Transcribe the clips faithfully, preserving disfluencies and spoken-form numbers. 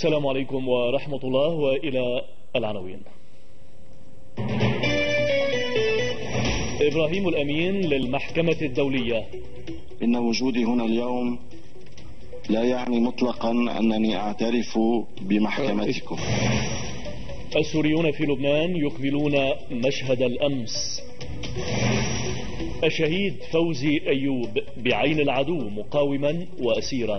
السلام عليكم ورحمة الله، وإلى العناوين. إبراهيم الأمين للمحكمة الدولية: إن وجودي هنا اليوم لا يعني مطلقا أنني أعترف بمحكمتكم. السوريون في لبنان يقبلون مشهد الأمس. الشهيد فوزي أيوب بعين العدو مقاوما وأسيرا.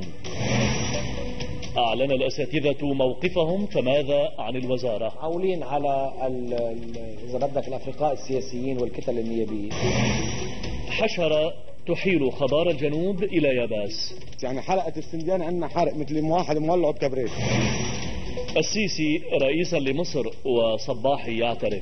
أعلن الأساتذة موقفهم، فماذا عن الوزارة؟ عولين على إذا بدك الأفرقاء السياسيين والكتل النيابية. حشرة تحيل خضار الجنوب إلى ياباس. يعني حلقة السنديان عندنا حرق مثل واحد مولع بكبريت. السيسي رئيسا لمصر وصباحي يعترف.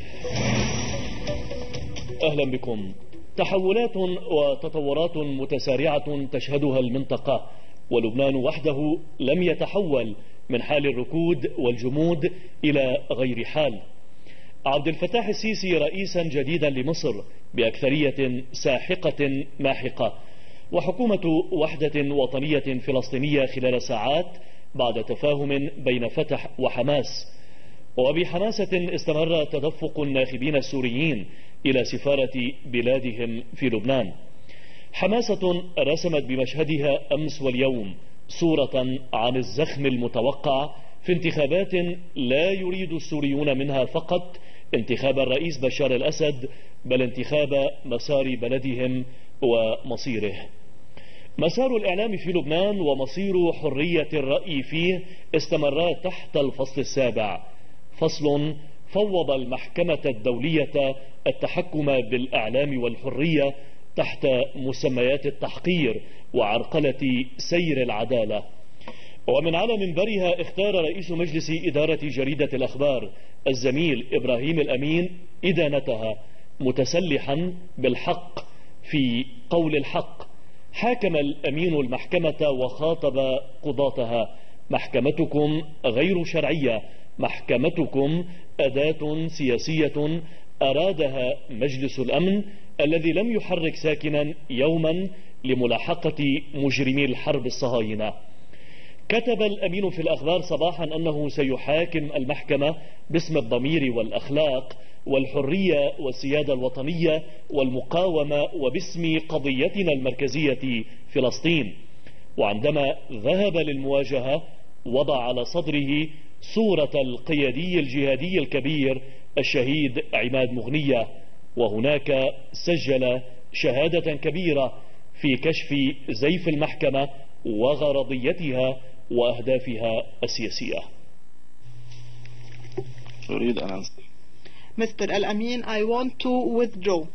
أهلا بكم. تحولات وتطورات متسارعة تشهدها المنطقة، ولبنان وحده لم يتحول من حال الركود والجمود إلى غير حال. عبد الفتاح السيسي رئيسا جديدا لمصر بأكثرية ساحقة ماحقة، وحكومة وحدة وطنية فلسطينية خلال ساعات بعد تفاهم بين فتح وحماس. وبحماسة استمر تدفق الناخبين السوريين إلى سفارة بلادهم في لبنان. حماسة رسمت بمشهدها أمس واليوم صورة عن الزخم المتوقع في انتخابات لا يريد السوريون منها فقط انتخاب الرئيس بشار الأسد، بل انتخاب مسار بلدهم ومصيره. مسار الإعلام في لبنان ومصير حرية الرأي فيه استمر تحت الفصل السابع، فصل فوض المحكمة الدولية التحكم بالإعلام والحرية تحت مسميات التحقير وعرقلة سير العدالة. ومن على منبرها اختار رئيس مجلس إدارة جريدة الأخبار الزميل إبراهيم الأمين إدانتها، متسلحا بالحق في قول الحق. حاكم الأمين المحكمة وخاطب قضاتها: محكمتكم غير شرعية، محكمتكم أداة سياسية أرادها مجلس الأمن الذي لم يحرك ساكنا يوما لملاحقة مجرمي الحرب الصهاينة. كتب الأمين في الأخبار صباحا أنه سيحاكم المحكمة باسم الضمير والأخلاق والحرية والسيادة الوطنية والمقاومة وباسم قضيتنا المركزية فلسطين. وعندما ذهب للمواجهة وضع على صدره صورة القيادي الجهادي الكبير الشهيد عماد مغنية، وهناك سجل شهادة كبيرة في كشف زيف المحكمة وغرضيتها وأهدافها السياسية. أريد أن مستر الأمين I want to withdraw.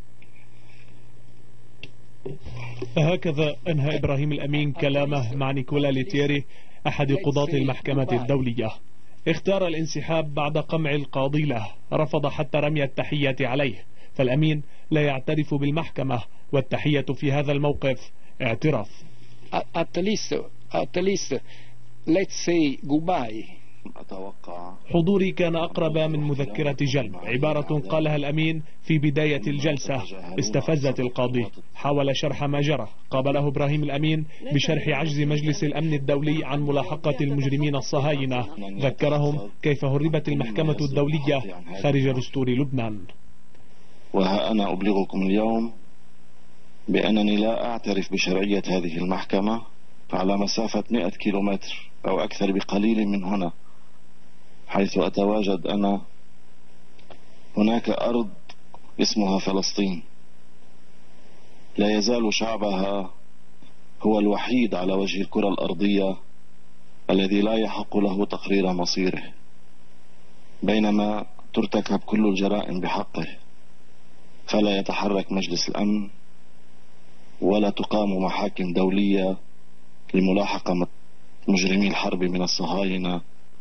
هكذا أنهى إبراهيم الأمين كلامه مع نيكولا ليتيري أحد قضاة المحكمة الدولية. اختار الانسحاب بعد قمع القاضي له، رفض حتى رمي التحية عليه، فالأمين لا يعترف بالمحكمة، والتحية في هذا الموقف اعتراف. At least, at least, let's say goodbye. أتوقع حضوري كان أقرب من مذكرة جلب، عبارة قالها الأمين في بداية الجلسة استفزت القاضي. حاول شرح ما جرى، قابله إبراهيم الأمين بشرح عجز مجلس الأمن الدولي عن ملاحقة المجرمين الصهاينة، ذكرهم كيف هربت المحكمة الدولية خارج دستور لبنان. وها أنا أبلغكم اليوم بأنني لا أعترف بشرعية هذه المحكمة على مسافة مئة كيلومتر أو أكثر بقليل من هنا، حيث أتواجد أنا. هناك أرض اسمها فلسطين، لا يزال شعبها هو الوحيد على وجه الكرة الأرضية الذي لا يحق له تقرير مصيره، بينما ترتكب كل الجرائم بحقه، فلا يتحرك مجلس الأمن ولا تقام محاكم دولية لملاحقة مجرمي الحرب من الصهاينة.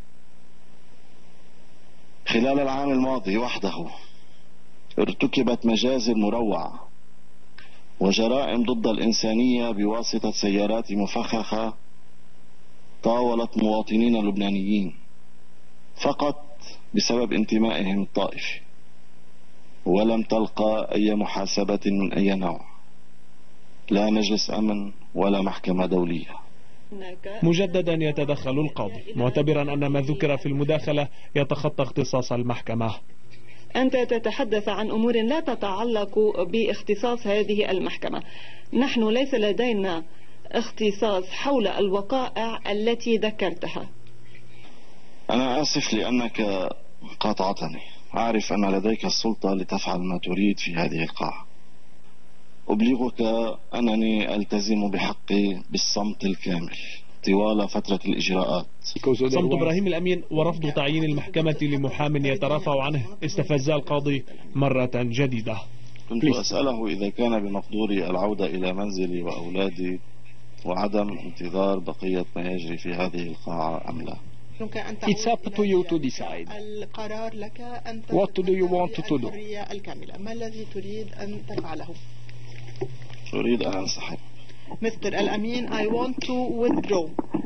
خلال العام الماضي وحده ارتكبت مجازر مروعة وجرائم ضد الإنسانية بواسطة سيارات مفخخة طاولت مواطنين لبنانيين فقط بسبب انتمائهم الطائفي، ولم تلقى أي محاسبة من أي نوع، لا مجلس أمن ولا محكمة دولية. مجددا يتدخل القاضي معتبرا أن ما ذكر في المداخلة يتخطى اختصاص المحكمة. أنت تتحدث عن أمور لا تتعلق باختصاص هذه المحكمة. نحن ليس لدينا اختصاص حول الوقائع التي ذكرتها. أنا آسف لأنك قاطعتني. أعرف أن لديك السلطة لتفعل ما تريد في هذه القاعة. أبلغك أنني ألتزم بحقي بالصمت الكامل طوال فترة الإجراءات. صمت إبراهيم الأمين ورفض تعيين المحكمة لمحام يترافع عنه استفزا القاضي مرة جديدة. كنت أسأله إذا كان بمقدوري العودة إلى منزلي وأولادي وعدم انتظار بقية ما يجري في هذه القاعة أم لا. It's up to you to decide. القرار لك أن What do you want to do? الحرية الكاملة. ما الذي تريد أن تفعله؟ أريد أن أنسحب. مستر الأمين I want to withdraw.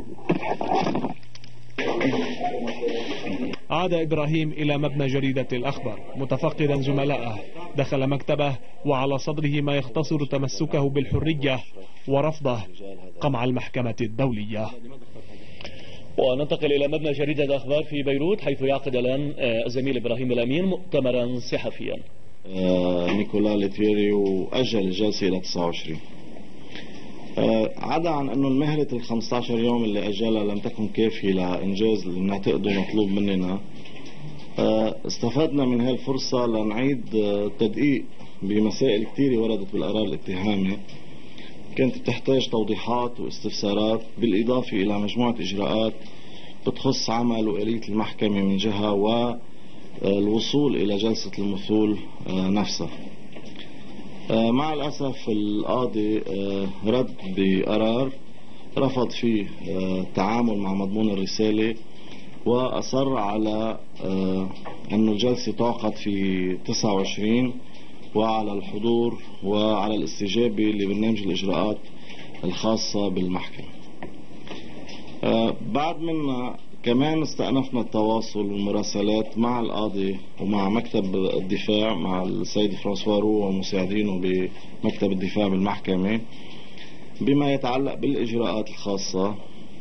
عاد إبراهيم إلى مبنى جريدة الأخبار متفقدا زملائه. دخل مكتبه وعلى صدره ما يختصر تمسكه بالحرية ورفضه قمع المحكمة الدولية. وننتقل إلى مبنى جريدة الأخبار في بيروت حيث يعقد الآن الزميل إبراهيم الأمين مؤتمرا صحفيا. آه نيكولا ليتيري وأجل الجلسة إلى تسعة وعشرين. آه عدا عن أنه المهلة ال خمسة عشر يوم اللي أجلها لم تكن كافية لإنجاز اللي بنعتقده مطلوب مننا. آه استفدنا من هذه الفرصة لنعيد آه تدقيق بمسائل كثيرة وردت بالقرار الاتهامي كانت بتحتاج توضيحات واستفسارات، بالإضافة إلى مجموعة إجراءات بتخص عمل وآلية المحكمة من جهة والوصول إلى جلسة المثول نفسها. مع الأسف القاضي رد بقرار رفض فيه التعامل مع مضمون الرسالة وأصر على أن الجلسة تعقد في تسعة وعشرين وعلى الحضور وعلى الاستجابة لبرنامج الإجراءات الخاصة بالمحكمة. آه بعد منا كمان استأنفنا التواصل والمراسلات مع القاضي ومع مكتب الدفاع مع السيد فرانسوا رو ومساعدينه بمكتب الدفاع بالمحكمة بما يتعلق بالإجراءات الخاصة،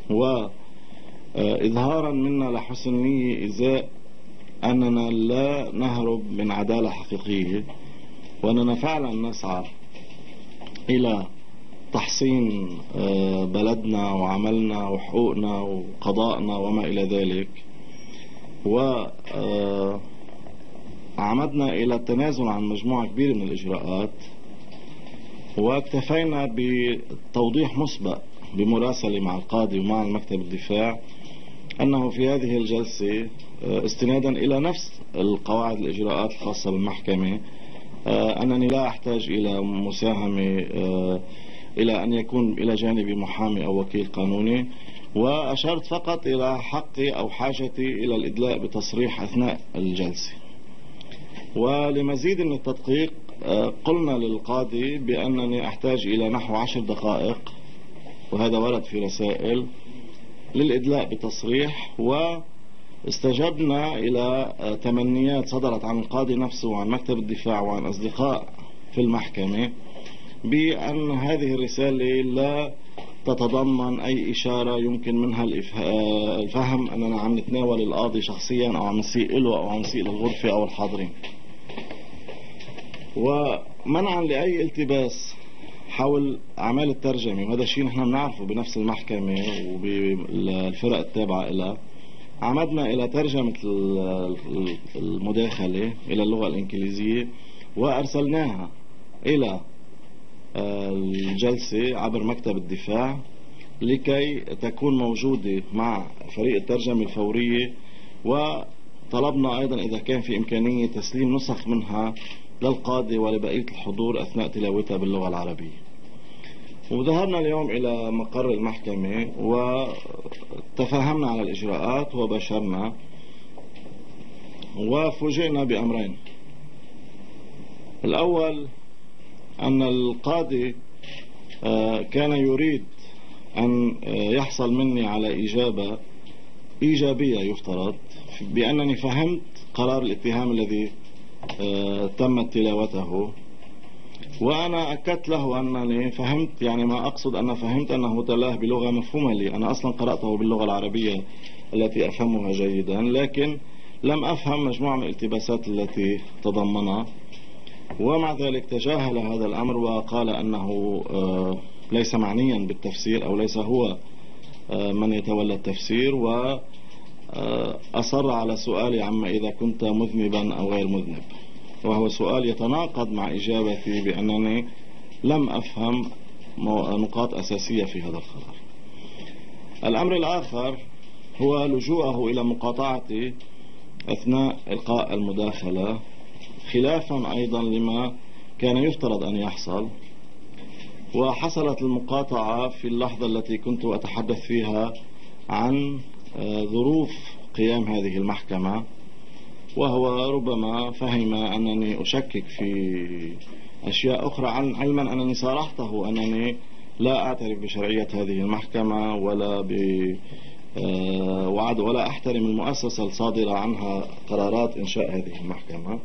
وإظهارا منا لحسن نية إزاء أننا لا نهرب من عدالة حقيقية وأننا فعلا نسعى إلى تحصين بلدنا وعملنا وحقوقنا وقضائنا وما إلى ذلك، وعمدنا إلى التنازل عن مجموعة كبيرة من الإجراءات، واكتفينا بتوضيح مسبق بمراسلة مع القاضي ومع المكتب الدفاع أنه في هذه الجلسة استنادا إلى نفس القواعد الإجراءات الخاصة بالمحكمة أنني لا أحتاج إلى مساهمة إلى أن يكون إلى جانبي محامي أو وكيل قانوني، وأشرت فقط إلى حقي أو حاجتي إلى الإدلاء بتصريح أثناء الجلسة. ولمزيد من التدقيق قلنا للقاضي بأنني أحتاج إلى نحو عشر دقائق، وهذا ورد في رسائل، للإدلاء بتصريح، و استجبنا إلى تمنيات صدرت عن القاضي نفسه وعن مكتب الدفاع وعن أصدقاء في المحكمة بأن هذه الرسالة لا تتضمن أي إشارة يمكن منها الفهم أننا عم نتناول القاضي شخصيا أو عم نسيء له أو عم نسيء للغرفة أو الحاضرين، ومنعا لأي التباس حول أعمال الترجمة، وهذا الشيء نحن بنعرفه بنفس المحكمة وبالفرق التابعة لها. عمدنا إلى ترجمة المداخلة إلى اللغة الإنجليزية وأرسلناها إلى الجلسة عبر مكتب الدفاع لكي تكون موجودة مع فريق الترجمة الفورية، وطلبنا أيضا إذا كان في إمكانية تسليم نسخ منها للقاضي ولبقية الحضور أثناء تلاوتها باللغة العربية. وذهبنا اليوم إلى مقر المحكمة وتفاهمنا على الإجراءات وبشرنا، وفوجئنا بأمرين. الأول أن القاضي كان يريد أن يحصل مني على إجابة إيجابية يفترض بأنني فهمت قرار الاتهام الذي تمت تلاوته، وأنا أكدت له أنني فهمت، يعني ما أقصد أن فهمت أنه تلاه بلغة مفهومة لي. أنا أصلا قرأته باللغة العربية التي أفهمها جيدا، لكن لم أفهم مجموعة من الالتباسات التي تضمنها، ومع ذلك تجاهل هذا الأمر وقال أنه ليس معنيا بالتفسير أو ليس هو من يتولى التفسير، وأصر على سؤالي عما إذا كنت مذنبا أو غير مذنب، وهو سؤال يتناقض مع إجابتي بأنني لم أفهم نقاط أساسية في هذا القرار. الأمر الآخر هو لجوءه إلى مقاطعتي أثناء إلقاء المداخلة، خلافا أيضا لما كان يفترض أن يحصل. وحصلت المقاطعة في اللحظة التي كنت أتحدث فيها عن ظروف قيام هذه المحكمة، وهو ربما فهم أنني أشكك في أشياء أخرى، علما أنني صارحته أنني لا أعترف بشرعية هذه المحكمة ولا ب وعد ولا أحترم المؤسسة الصادرة عنها قرارات إنشاء هذه المحكمة.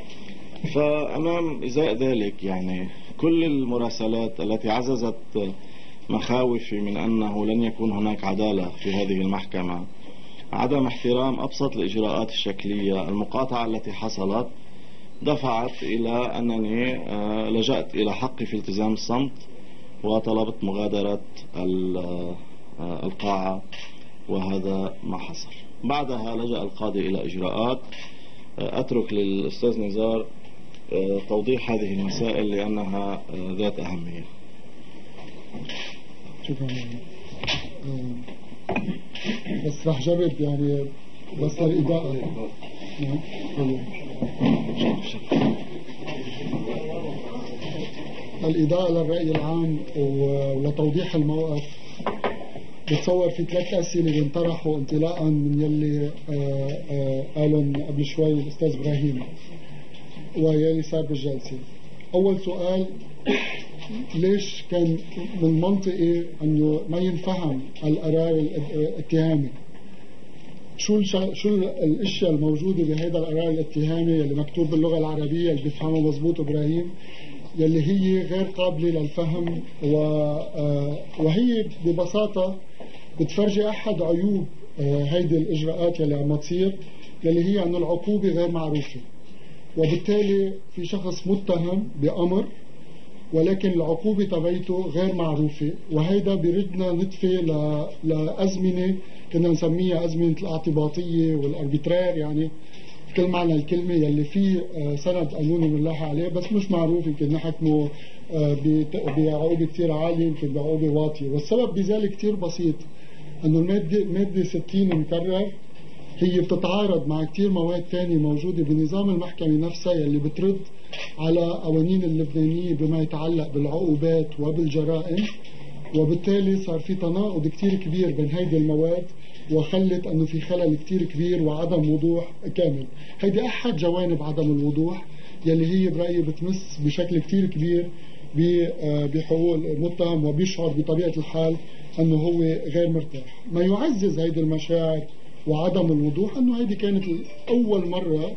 فأمام إزاء ذلك يعني كل المراسلات التي عززت مخاوفي من أنه لن يكون هناك عدالة في هذه المحكمة، عدم احترام أبسط الإجراءات الشكلية، المقاطعة التي حصلت دفعت إلى أنني لجأت إلى حقي في التزام الصمت وطلبت مغادرة القاعة، وهذا ما حصل. بعدها لجأ القاضي إلى إجراءات. أترك للأستاذ نزار توضيح هذه المسائل لأنها ذات أهمية. شكرا. بس راح جرب يعني بس الإضاءة. الإضاءة للرأي العام ولتوضيح الموقف. بتصور في ثلاث أسئلة بينطرحوا انطلاقا من يلي قالوا قبل شوي الأستاذ إبراهيم ويلي صار بالجلسة. أول سؤال، ليش كان من منطقي أنه ما ينفهم القرار الاتهامي؟ شو شو الاشياء الموجودة بهذا القرار الاتهامي اللي مكتوب باللغة العربية اللي بيفهمها مضبوط إبراهيم، يلي هي غير قابلة للفهم، وهي ببساطة بتفرجي أحد عيوب هيدي الإجراءات يلي عم تصير، يلي هي أن العقوبة غير معروفة، وبالتالي في شخص متهم بأمر ولكن العقوبة تبعته غير معروفة، وهيدا بيردنا نطفي لأزمنة كنا نسميها أزمنة الاعتباطية والاربيترير، يعني كل معنى الكلمة، يلي فيه سند قانوني بنلاحق عليه بس مش معروف، يمكن نحكمه بعقوبة كتير عالية يمكن بعقوبة واطية. والسبب بذلك كتير بسيط، أنه المادة مادة ستين مكرر هي بتتعارض مع كتير مواد تانية موجودة بنظام المحكمة نفسها يلي بترد على قوانين اللبنانية بما يتعلق بالعقوبات وبالجرائم، وبالتالي صار في تناقض كتير كبير بين هيدي المواد، وخلت أنه في خلل كتير كبير وعدم وضوح كامل. هيدي أحد جوانب عدم الوضوح يلي هي برأيي بتمس بشكل كتير كبير بحقوق المتهم، وبيشعر بطبيعة الحال أنه هو غير مرتاح. ما يعزز هيدي المشاعر وعدم الوضوح أنه هيدي كانت أول مرة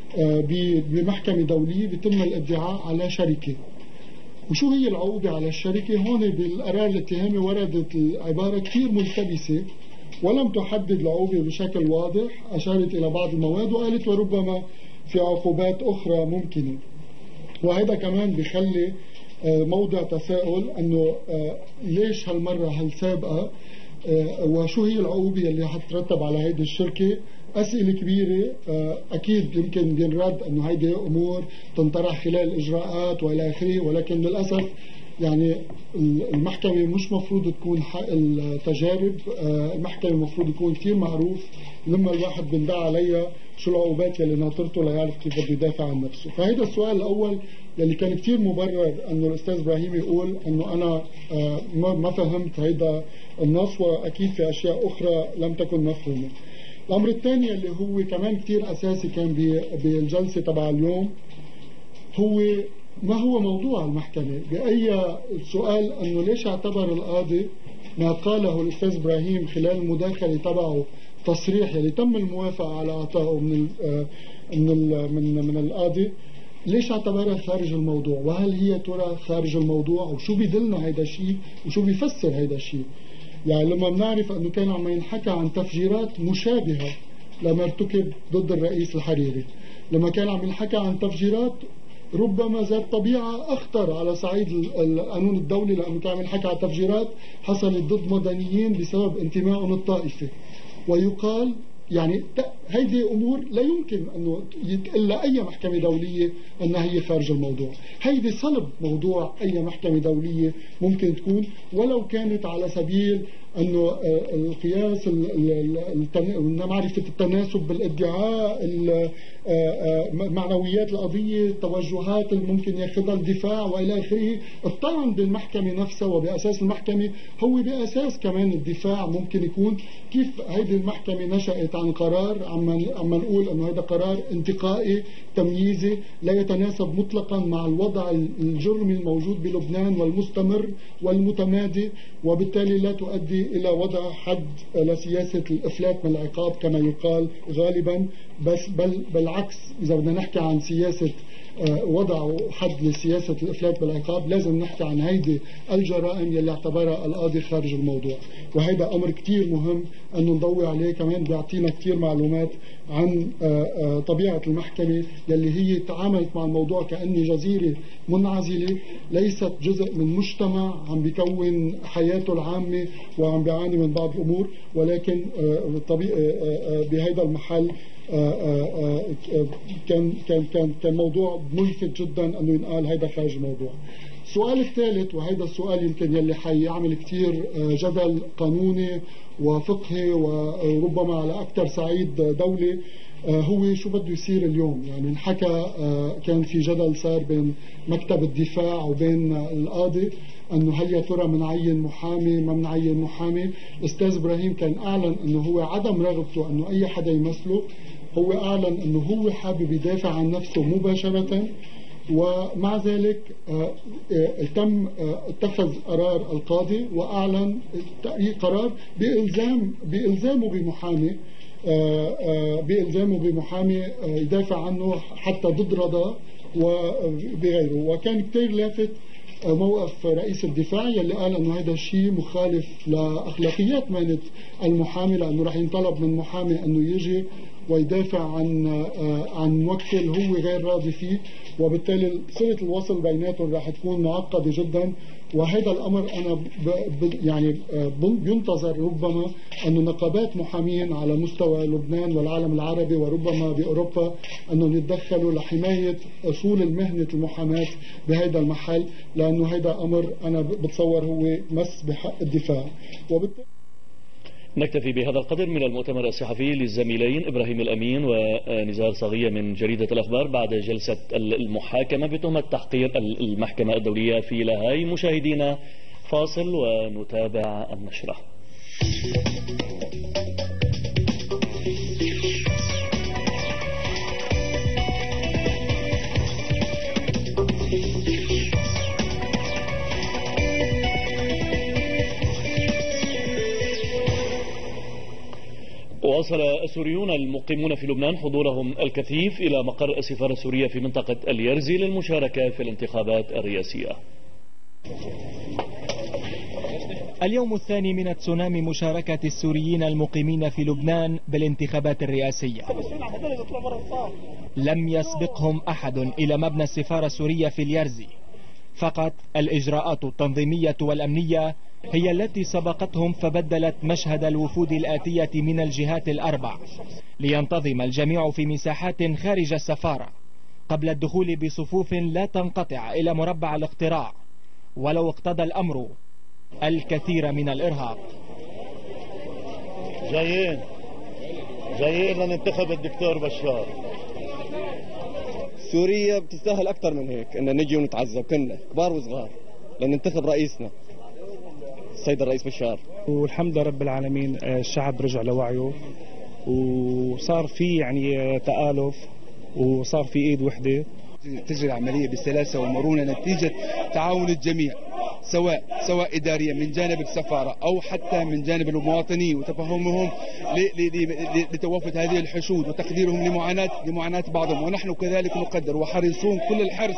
بمحكمة دولية بيتم الادعاء على شركة. وشو هي العقوبة على الشركة؟ هون بالقرار الاتهامي وردت العبارة كتير ملتبسة ولم تحدد العقوبة بشكل واضح، أشارت إلى بعض المواد وقالت وربما في عقوبات أخرى ممكنة. وهذا كمان بيخلي موضع تساؤل أنه ليش هالمرة هالسابقة، وشو هي العقوبة اللي حترتب على هيدي الشركة. أسئلة كبيرة أكيد يمكن بينرد أنه هيدي أمور تنطرح خلال الإجراءات وإلى آخره، ولكن للأسف يعني المحكمة مش مفروض تكون حق التجارب، المحكمة مفروض يكون كتير معروف لما الواحد بندعى عليها شو العقوبات يلي ناطرته ليعرف كيف بده يدافع عن نفسه. فهيدا السؤال الأول يلي كان كتير مبرر أنه الأستاذ إبراهيم يقول أنه أنا ما فهمت هيدا النص، وأكيد في أشياء أخرى لم تكن مفهومة. الأمر الثاني اللي هو كمان كتير أساسي كان بالجلسة تبع اليوم هو ما هو موضوع المحكمة. بأي سؤال أنه ليش اعتبر القاضي ما قاله الأستاذ إبراهيم خلال المداخلة تبعه تصريح يلي تم الموافقة على اعطائه من من من من القاضي، ليش اعتبرها خارج الموضوع؟ وهل هي ترى خارج الموضوع؟ وشو بيدلنا هيدا الشيء؟ وشو بيفسر هيدا الشيء؟ يعني لما بنعرف انه كان عم ينحكى عن تفجيرات مشابهة لما ارتكب ضد الرئيس الحريري، لما كان عم ينحكى عن تفجيرات ربما ذات طبيعة أخطر على صعيد القانون الدولي، لأنه كان عم ينحكى عن تفجيرات حصلت ضد مدنيين بسبب انتمائهم الطائفي، ويقال يعني هيدي أمور لا يمكن أنه يتقل لها أي محكمة دولية أنها هي خارج الموضوع. هيدي صلب موضوع أي محكمة دولية ممكن تكون، ولو كانت على سبيل أنه القياس معرفة التناسب بالادعاء، معنويات القضية، التوجهات اللي ممكن ياخذها الدفاع وإلى آخره. الطعن بالمحكمة نفسها وبأساس المحكمة هو بأساس كمان الدفاع ممكن يكون. كيف هيدي المحكمة نشأت عن قرار عم عم نقول أنه هذا قرار انتقائي تمييزي لا يتناسب مطلقا مع الوضع الجرمي الموجود بلبنان والمستمر والمتمادي، وبالتالي لا تؤدي إلى وضع حد لسياسة الإفلات من العقاب كما يقال غالبا، بس بل بالعكس إذا بدنا نحكي عن سياسة وضع حد لسياسة الإفلات بالعقاب لازم نحكي عن هيدي الجرائم يلي اعتبرها القاضي خارج الموضوع. وهيدا أمر كتير مهم أنه نضوي عليه، كمان بيعطينا كتير معلومات عن طبيعة المحكمة يلي هي تعاملت مع الموضوع كأني جزيرة منعزلة ليست جزء من مجتمع عم بيكون حياته العامة وعم بيعاني من بعض الأمور، ولكن بهيدا المحل كان كان كان كان موضوع ملفت جدا انه ينقال هيدا خارج الموضوع. السؤال الثالث، وهيدا السؤال يمكن يلي حيعمل كثير جدل قانوني وفقهي وربما على اكثر صعيد دولي، هو شو بده يصير اليوم. يعني انحكى كان في جدل صار بين مكتب الدفاع وبين القاضي انه هل يا ترى منعين محامي ما منعين محامي. الاستاذ ابراهيم كان اعلن انه هو عدم رغبته انه اي حدا يمثله، هو اعلن انه هو حابب يدافع عن نفسه مباشرة، ومع ذلك تم اتخذ قرار القاضي واعلن قرار بإلزام بإلزامه بمحامي بإلزامه بمحامي يدافع عنه حتى ضد رضاه وبغيره. وكان كتير لافت موقف رئيس الدفاع يلي قال انه هذا الشيء مخالف لاخلاقيات مهنة المحامي، لانه راح ينطلب من محامي انه يجي ويدافع عن عن موكل هو غير راضي فيه، وبالتالي صلة الوصل بيناتهم راح تكون معقدة جدا. وهذا الامر انا ب يعني بينتظر ربما انه نقابات محامين على مستوى لبنان والعالم العربي وربما باوروبا انه يتدخلوا لحمايه اصول المهنه المحاماه بهذا المحل، لانه هذا امر انا بتصور هو مس بحق الدفاع. وبالتالي نكتفي بهذا القدر من المؤتمر الصحفي للزميلين إبراهيم الأمين ونزار صغية من جريدة الأخبار بعد جلسة المحاكمة بتهمة تحقير المحكمة الدولية في لاهاي. مشاهدينا فاصل ونتابع النشرة. واصل السوريون المقيمون في لبنان حضورهم الكثيف إلى مقر السفارة السورية في منطقة اليرزي للمشاركة في الانتخابات الرئاسية. اليوم الثاني من تسونامي مشاركة السوريين المقيمين في لبنان بالانتخابات الرئاسية. لم يسبقهم أحد إلى مبنى السفارة السورية في اليرزي، فقط الإجراءات التنظيمية والأمنية هي التي سبقتهم، فبدلت مشهد الوفود الآتية من الجهات الأربع لينتظم الجميع في مساحات خارج السفارة قبل الدخول بصفوف لا تنقطع إلى مربع الاقتراع، ولو اقتضى الأمر الكثير من الإرهاق. جايين جايين لننتخب الدكتور بشار. سوريا بتستاهل أكثر من هيك، إن نجي ونتعذب كنا كبار وصغار لننتخب رئيسنا السيد الرئيس بشار. والحمد لله رب العالمين الشعب رجع لوعيه وصار في يعني تآلف وصار في ايد وحده. تجري العمليه بسلاسه ومرونه نتيجه تعاون الجميع، سواء سواء إداريا من جانب السفارة أو حتى من جانب المواطنين وتفهمهم لتوافد هذه الحشود وتقديرهم لمعاناة لمعاناة بعضهم، ونحن كذلك نقدر وحريصون كل الحرص.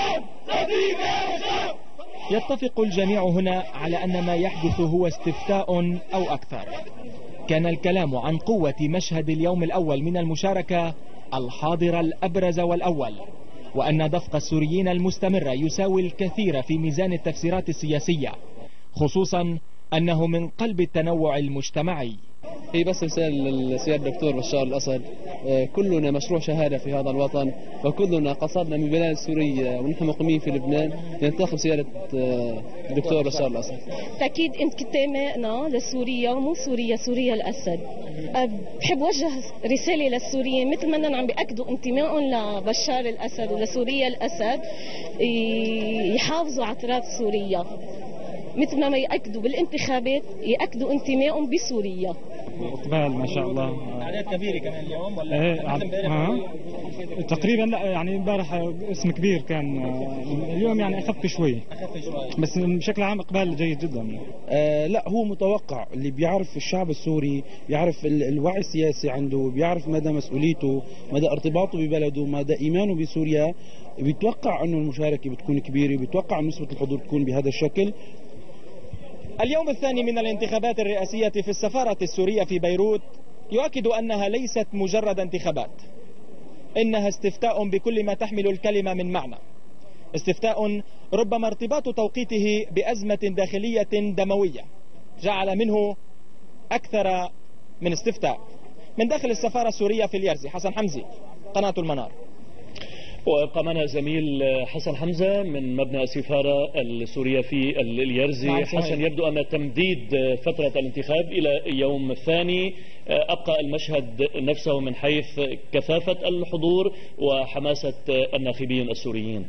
يتفق الجميع هنا على أن ما يحدث هو استفتاء أو أكثر. كان الكلام عن قوة مشهد اليوم الأول من المشاركة الحاضر الأبرز والأول، وأن دفق السوريين المستمر يساوي الكثير في ميزان التفسيرات السياسية، خصوصا أنه من قلب التنوع المجتمعي. هي بس رسالة للسيد الدكتور بشار الأسد، كلنا مشروع شهادة في هذا الوطن، وكلنا قصدنا من بلاد سوريا ونحن مقيمين في لبنان ننتخب سيادة الدكتور بشار الأسد. تأكيد انتمائنا لسوريا، مو سوريا سوريا الأسد. بحب وجه رسالة للسوريين مثل ما عم بيأكدوا انتمائهم لبشار الأسد ولسوريا الأسد، يحافظوا على تراث سوريا مثل ما يأكدوا بالانتخابات، يأكدوا انتمائهم بسوريا. اقبال ما شاء الله. اعداد كبيره كمان اليوم ولا ايه آه. تقريبا لا يعني امبارح اسم كبير كان، اليوم يعني اخف شوي اخف شوي بس بشكل عام اقبال جيد جدا. آه لا هو متوقع، اللي بيعرف الشعب السوري بيعرف الوعي السياسي عنده، بيعرف مدى مسؤوليته، مدى ارتباطه ببلده، مدى ايمانه بسوريا، بيتوقع انه المشاركه بتكون كبيره، بيتوقع انه نسبه الحضور تكون بهذا الشكل. اليوم الثاني من الانتخابات الرئاسية في السفارة السورية في بيروت يؤكد أنها ليست مجرد انتخابات، إنها استفتاء بكل ما تحمل الكلمة من معنى. استفتاء ربما ارتباط توقيته بأزمة داخلية دموية جعل منه أكثر من استفتاء. من داخل السفارة السورية في اليرزي، حسن حمزي، قناة المنار. ويبقى معنا زميل حسن حمزة من مبنى السفارة السورية في اليرزي. حسن، يبدو أن تمديد فترة الانتخاب إلى يوم الثاني أبقى المشهد نفسه من حيث كثافة الحضور وحماسة الناخبين السوريين.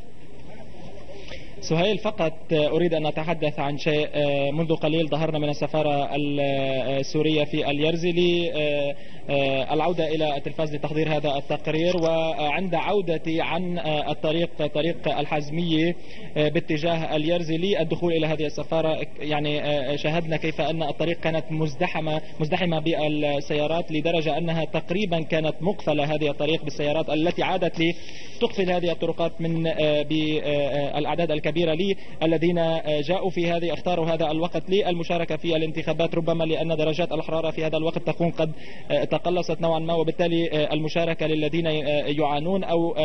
سهيل، فقط أريد أن أتحدث عن شيء. منذ قليل ظهرنا من السفارة السورية في اليرزي للعودة إلى التلفاز لتحضير هذا التقرير، وعند عودتي عن الطريق طريق الحزمية باتجاه اليرزي للدخول إلى هذه السفارة، يعني شاهدنا كيف أن الطريق كانت مزدحمة مزدحمة بالسيارات لدرجة أنها تقريبا كانت مقفلة هذه الطريق بالسيارات التي عادت لتقفل هذه الطرقات من بالأعداد الكبيرة لي الذين جاءوا في هذه اختاروا هذا الوقت للمشاركة في الانتخابات، ربما لأن درجات الحرارة في هذا الوقت تكون قد تقلصت نوعا ما، وبالتالي المشاركة للذين يعانون أو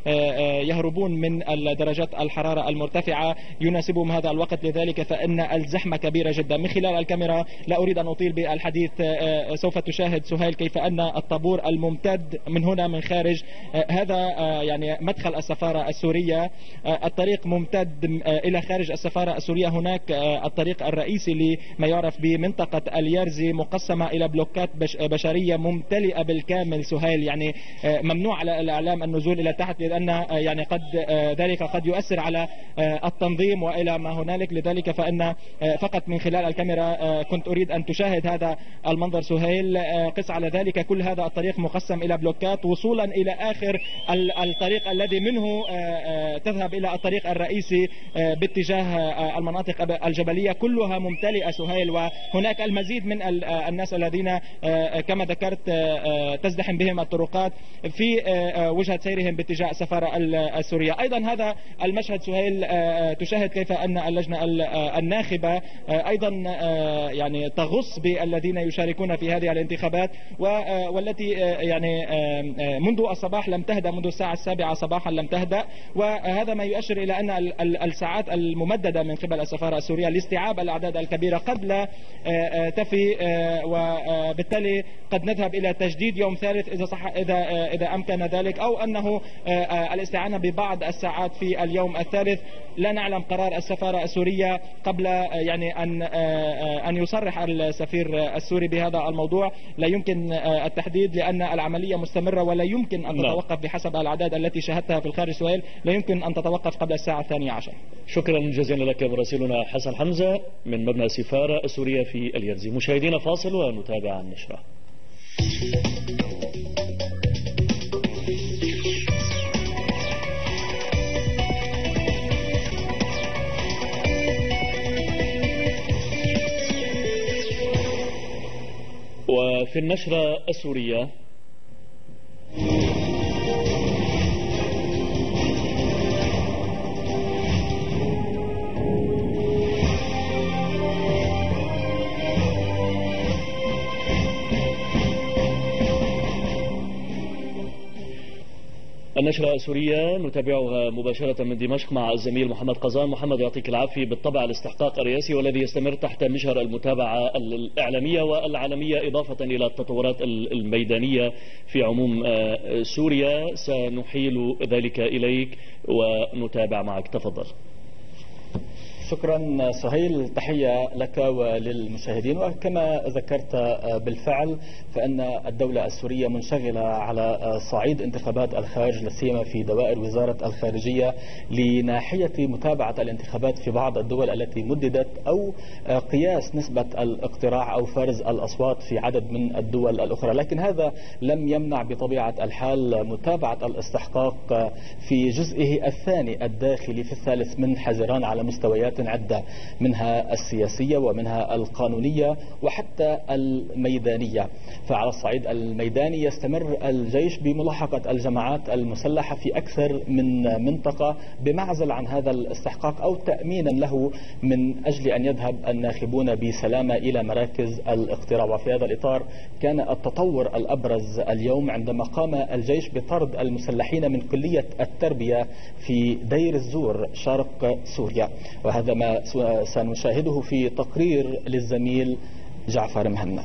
يهربون من الدرجات الحرارة المرتفعة يناسبهم هذا الوقت. لذلك فإن الزحمة كبيرة جدا. من خلال الكاميرا لا أريد أن أطيل بالحديث، سوف تشاهد سهيل كيف أن الطابور الممتد من هنا من خارج هذا يعني مدخل السفارة السورية، الطريق ممتد إلى خارج السفارة السورية. هناك الطريق الرئيسي لما يعرف بمنطقة اليرزي مقسمة إلى بلوكات بشرية ممتلئة بالكامل. سهيل، يعني ممنوع على الإعلام النزول إلى تحت لأن يعني قد ذلك قد يؤثر على التنظيم وإلى ما هنالك. لذلك فإن فقط من خلال الكاميرا كنت أريد أن تشاهد هذا المنظر. سهيل، قس على ذلك كل هذا الطريق مقسم إلى بلوكات وصولا إلى آخر الطريق الذي منه تذهب إلى الطريق الرئيسي باتجاه المناطق الجبلية، كلها ممتلئة سهيل. وهناك المزيد من الناس الذين كما ذكرت تزدحم بهم الطرقات في وجهة سيرهم باتجاه السفارة السورية. أيضا هذا المشهد سهيل تشاهد كيف أن اللجنة الناخبة أيضا يعني تغص بالذين يشاركون في هذه الانتخابات، والتي يعني منذ الصباح لم تهدأ، منذ الساعة السابعة صباحا لم تهدأ، وهذا ما يؤشر إلى أن الساعات الممددة من قبل السفارة السورية لاستيعاب الأعداد الكبيرة قد لا تفي، وبالتالي قد نذهب إلى تجديد يوم ثالث إذا صح إذا إذا أمكن ذلك، أو أنه الاستعانة ببعض الساعات في اليوم الثالث. لا نعلم قرار السفارة السورية قبل يعني أن أن يصرح السفير السوري بهذا الموضوع. لا يمكن التحديد لأن العملية مستمرة ولا يمكن أن تتوقف بحسب الأعداد التي شاهدتها في الخارج. سهيل، لا يمكن أن تتوقف قبل الساعة الثانية عشر. شكرا جزيلا لك مراسلنا حسن حمزة من مبنى السفارة السورية في اليرزي. مشاهدينا فاصل ونتابع النشرة. في النشرة السورية، النشرة السورية نتابعها مباشرة من دمشق مع الزميل محمد قزان. محمد يعطيك العافية. بالطبع الاستحقاق الرئاسي والذي يستمر تحت مجهر المتابعة الإعلامية والعالمية إضافة إلى التطورات الميدانية في عموم سوريا، سنحيل ذلك إليك ونتابع معك. تفضل. شكرا سهيل، تحية لك وللمشاهدين. وكما ذكرت بالفعل فإن الدولة السورية منشغلة على صعيد انتخابات الخارج، لا سيما في دوائر وزارة الخارجية لناحية متابعة الانتخابات في بعض الدول التي مددت، أو قياس نسبة الاقتراع أو فرز الأصوات في عدد من الدول الأخرى. لكن هذا لم يمنع بطبيعة الحال متابعة الاستحقاق في جزئه الثاني الداخلي في الثالث من حزيران على مستويات عدة، منها السياسية ومنها القانونية وحتى الميدانية. فعلى الصعيد الميداني يستمر الجيش بملاحقة الجماعات المسلحة في أكثر من منطقة بمعزل عن هذا الاستحقاق أو تأمينا له من أجل أن يذهب الناخبون بسلامة إلى مراكز الاقتراع. وفي هذا الإطار كان التطور الأبرز اليوم عندما قام الجيش بطرد المسلحين من كلية التربية في دير الزور شرق سوريا، وهذا ما سنشاهده في تقرير للزميل جعفر مهنا.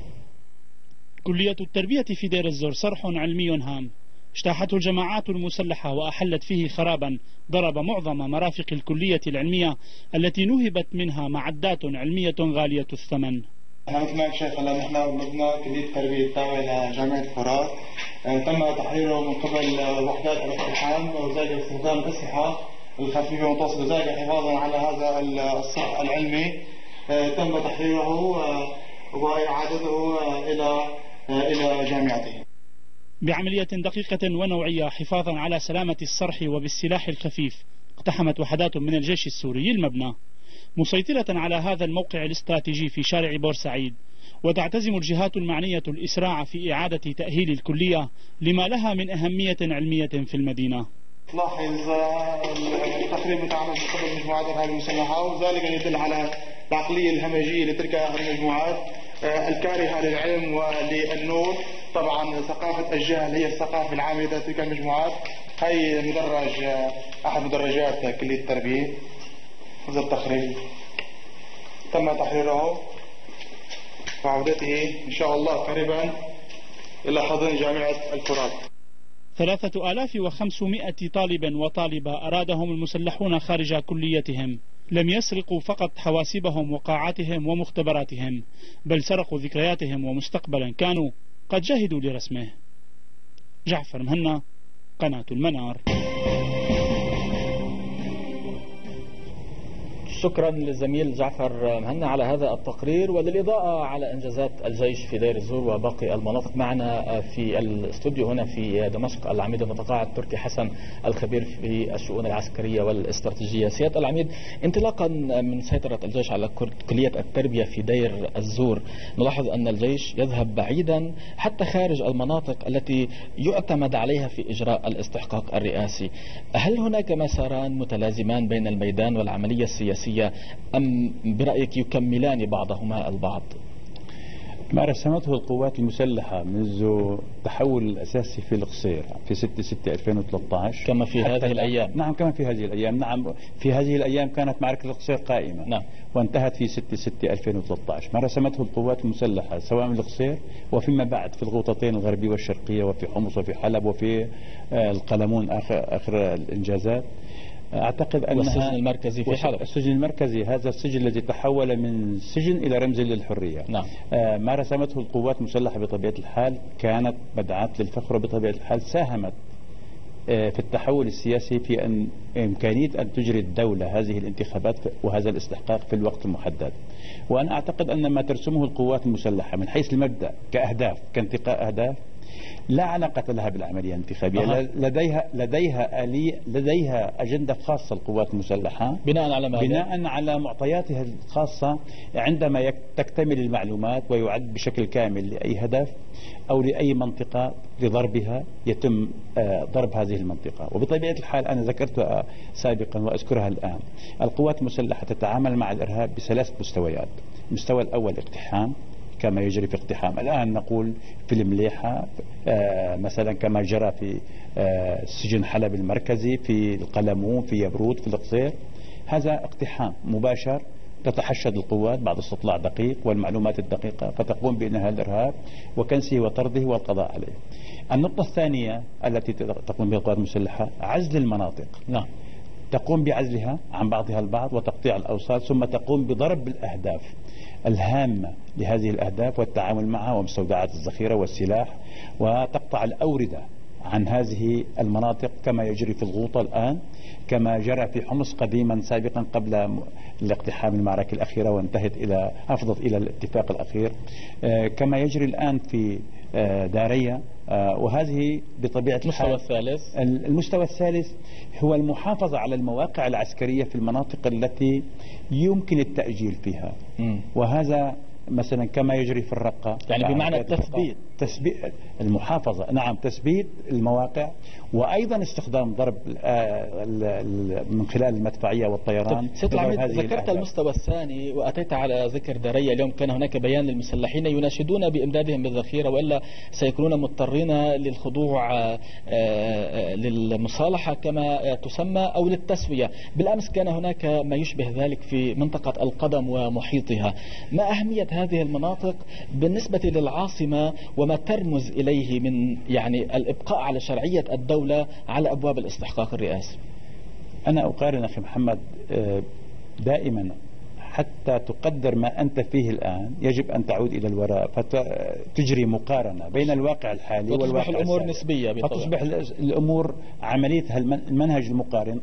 كلية التربية في دير الزور صرح علمي هام اجتاحته الجماعات المسلحة وأحلت فيه خرابا ضرب معظم مرافق الكلية العلمية التي نهبت منها معدات علمية غالية الثمن. احنا مثل ما شايف هلا نحن مبنى كلية التربية التابعة لجامعة فرات، تم تحريره من قبل وحدات الاقتحام وزاد استخدام الأسلحة الخفيفة والمتوسطة وزاد حفاظا على هذا الصرح العلمي. تم تحريره وإعادته إلى إلى جامعته بعملية دقيقة ونوعية حفاظا على سلامة الصرح وبالسلاح الخفيف. اقتحمت وحدات من الجيش السوري المبنى مسيطرة على هذا الموقع الاستراتيجي في شارع بورسعيد، وتعتزم الجهات المعنية الإسراع في إعادة تأهيل الكلية لما لها من أهمية علمية في المدينة. تلاحظ التقرير متعامل من قبل المجموعات هذه المسلحة، وذلك يدل على العقلية الهمجية لتلك المجموعات الكارهة للعلم وللنور. طبعا ثقافة الجهل هي الثقافة العامة لتلك المجموعات. هي مدرج أحد مدرجات كلية التربية. هذا التقرير تم تحريره وعودته إن شاء الله قريبا إلى حضن جامعة الفرات. ثلاثة آلاف وخمسمائة طالب وطالبة أرادهم المسلحون خارج كليتهم. لم يسرقوا فقط حواسبهم وقاعاتهم ومختبراتهم، بل سرقوا ذكرياتهم ومستقبلا كانوا قد جاهدوا لرسمه. جعفر مهنا، قناة المنار. شكرا للزميل جعفر مهنا على هذا التقرير. وللإضاءة على إنجازات الجيش في دير الزور وباقي المناطق، معنا في الاستوديو هنا في دمشق العميد المتقاعد تركي حسن الخبير في الشؤون العسكرية والاستراتيجية. سيادة العميد، انطلاقا من سيطرة الجيش على كلية التربية في دير الزور، نلاحظ أن الجيش يذهب بعيدا حتى خارج المناطق التي يعتمد عليها في إجراء الاستحقاق الرئاسي. هل هناك مساران متلازمان بين الميدان والعملية السياسية، أم برأيك يكملان بعضهما البعض؟ ما رسمته القوات المسلحة منذ التحول الأساسي في القصير في ستة ستة ألفين وثلاثة عشر كما في هذه الأيام. نعم كما في هذه الأيام. نعم في هذه الأيام كانت معركة القصير قائمة. نعم. وانتهت في ستة ستة ألفين وثلاثة عشر. ما رسمته القوات المسلحة سواء من القصير وفيما بعد في الغوطتين الغربية والشرقية وفي حمص وفي حلب وفي القلمون آخر, آخر الإنجازات. أعتقد أنها والسجن المركزي في حلب. السجن المركزي، هذا السجن الذي تحول من سجن إلى رمز للحرية. نعم. آه ما رسمته القوات المسلحة بطبيعة الحال كانت مدعاة للفخر، وبطبيعة الحال ساهمت آه في التحول السياسي في أن إمكانية أن تجري الدولة هذه الانتخابات وهذا الاستحقاق في الوقت المحدد. وأنا أعتقد أن ما ترسمه القوات المسلحة من حيث المبدأ كأهداف كانتقاء أهداف لا علاقة لها بالعملية الانتخابية. أه. لديها لديها آلية لديها أجندة خاصة القوات المسلحة بناء على ماذا؟ بناء على معطياتها الخاصة. عندما تكتمل المعلومات ويعد بشكل كامل لأي هدف أو لأي منطقة لضربها يتم ضرب هذه المنطقة. وبطبيعة الحال أنا ذكرتها سابقا وأذكرها الآن، القوات المسلحة تتعامل مع الإرهاب بثلاث مستويات. المستوى الأول اقتحام كما يجري في اقتحام الآن نقول في المليحة، آه مثلا كما جرى في آه سجن حلب المركزي، في القلمون، في يبرود، في القصير. هذا اقتحام مباشر، تتحشد القوات بعد استطلاع دقيق والمعلومات الدقيقة فتقوم بإنهاء الإرهاب وكنسه وطرده والقضاء عليه. النقطة الثانية التي تقوم بها القوات المسلحة عزل المناطق. نعم. تقوم بعزلها عن بعضها البعض وتقطيع الأوصال، ثم تقوم بضرب الأهداف الهامة لهذه الأهداف والتعامل معها ومستودعات الذخيرة والسلاح، وتقطع الأوردة عن هذه المناطق كما يجري في الغوطة الآن، كما جرى في حمص قديما سابقا قبل الاقتحام المعركة الأخيرة وانتهت إلى أفضت إلى الاتفاق الأخير، كما يجري الآن في دارية. وهذه بطبيعة الحال المستوى الثالث. المستوى الثالث هو المحافظة على المواقع العسكرية في المناطق التي يمكن التأجيل فيها. م. وهذا مثلا كما يجري في الرقة، يعني بمعنى التثبيت تثبيت المحافظة. نعم، تثبيت المواقع، وأيضا استخدام ضرب من خلال المدفعية والطيران. ست العميد، ذكرت المستوى الثاني وأتيت على ذكر دارية. اليوم كان هناك بيان للمسلحين يناشدون بإمدادهم بالذخيرة وإلا سيكونون مضطرين للخضوع للمصالحة كما تسمى أو للتسوية. بالأمس كان هناك ما يشبه ذلك في منطقة القدم ومحيطها. ما أهمية هذه المناطق بالنسبة للعاصمة وما ترمز إليه من يعني الإبقاء على شرعية الدولة على أبواب الاستحقاق الرئاسي؟ أنا أقارن أخي محمد دائما حتى تقدر ما أنت فيه الآن يجب أن تعود إلى الوراء فتجري مقارنة بين الواقع الحالي والواقع السابق. تصبح الأمور نسبية بطبع. فتصبح الأمور عملية المنهج المقارن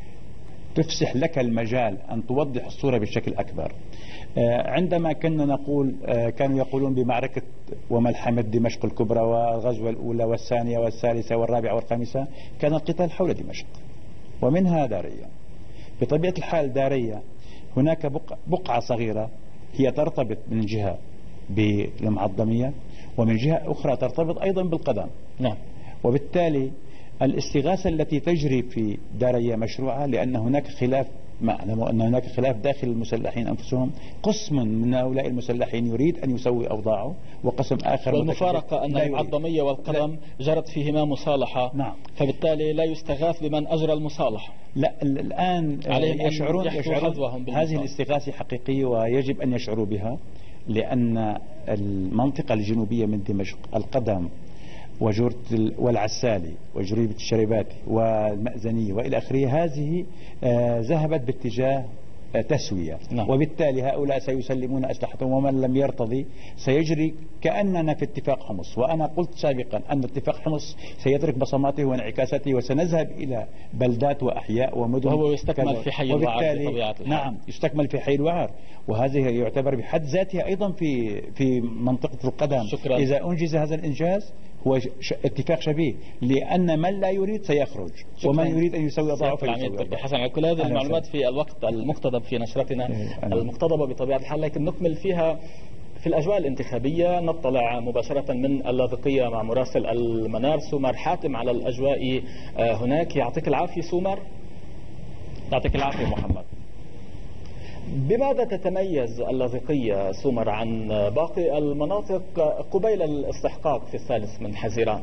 تفسح لك المجال أن توضح الصورة بشكل أكبر. عندما كنا نقول كانوا يقولون بمعركة وملحمة دمشق الكبرى والغزوة الأولى والثانية والثالثة والرابعة والخامسة كان القتال حول دمشق ومنها دارية. بطبيعة الحال دارية هناك بقعة صغيرة هي ترتبط من جهة بالمعظمية ومن جهة أخرى ترتبط أيضا بالقدم. نعم. وبالتالي الاستغاثة التي تجري في دارية مشروعة لأن هناك خلاف، معلوم أن هناك خلاف داخل المسلحين أنفسهم. قسم من هؤلاء المسلحين يريد أن يسوي أوضاعه وقسم آخر. والمفارقة أن المعظمية والقدم جرت فيهما مصالحة. نعم. فبالتالي لا يستغاث بمن أجرى المصالحة. لا، الآن يشعرون, يشعرون هذه الاستغاثة حقيقية ويجب أن يشعروا بها، لأن المنطقة الجنوبية من دمشق القدم وجورة والعسالي وجريبة الشريباتي والمأذنية وإلى آخره هذه آه ذهبت باتجاه آه تسوية. نعم. وبالتالي هؤلاء سيسلمون أسلحتهم ومن لم يرتضي سيجري كأننا في اتفاق حمص. وأنا قلت سابقا أن اتفاق حمص سيترك بصماته وانعكاساته وسنذهب إلى بلدات وأحياء ومدن وهو يستكمل في حي الوعر بطبيعة الحال. نعم، يستكمل في حي الوعر، وهذه يعتبر بحد ذاتها أيضا في في منطقة القدم. شكرا. إذا أنجز هذا الإنجاز هو اتفاق شبيه، لأن من لا يريد سيخرج ومن يريد أن يسوي أضعه فيسوي. حسن، على كل هذه المعلومات في الوقت المقتضب في نشرتنا المقتضبة بطبيعة الحال، لكن نكمل فيها في الأجواء الانتخابية. نطلع مباشرة من اللاذقية مع مراسل المنار سومر حاتم على الأجواء هناك. يعطيك العافية سومر. يعطيك العافية محمد. بماذا تتميز اللاذقية سومر عن باقي المناطق قبيل الاستحقاق في الثالث من حزيران؟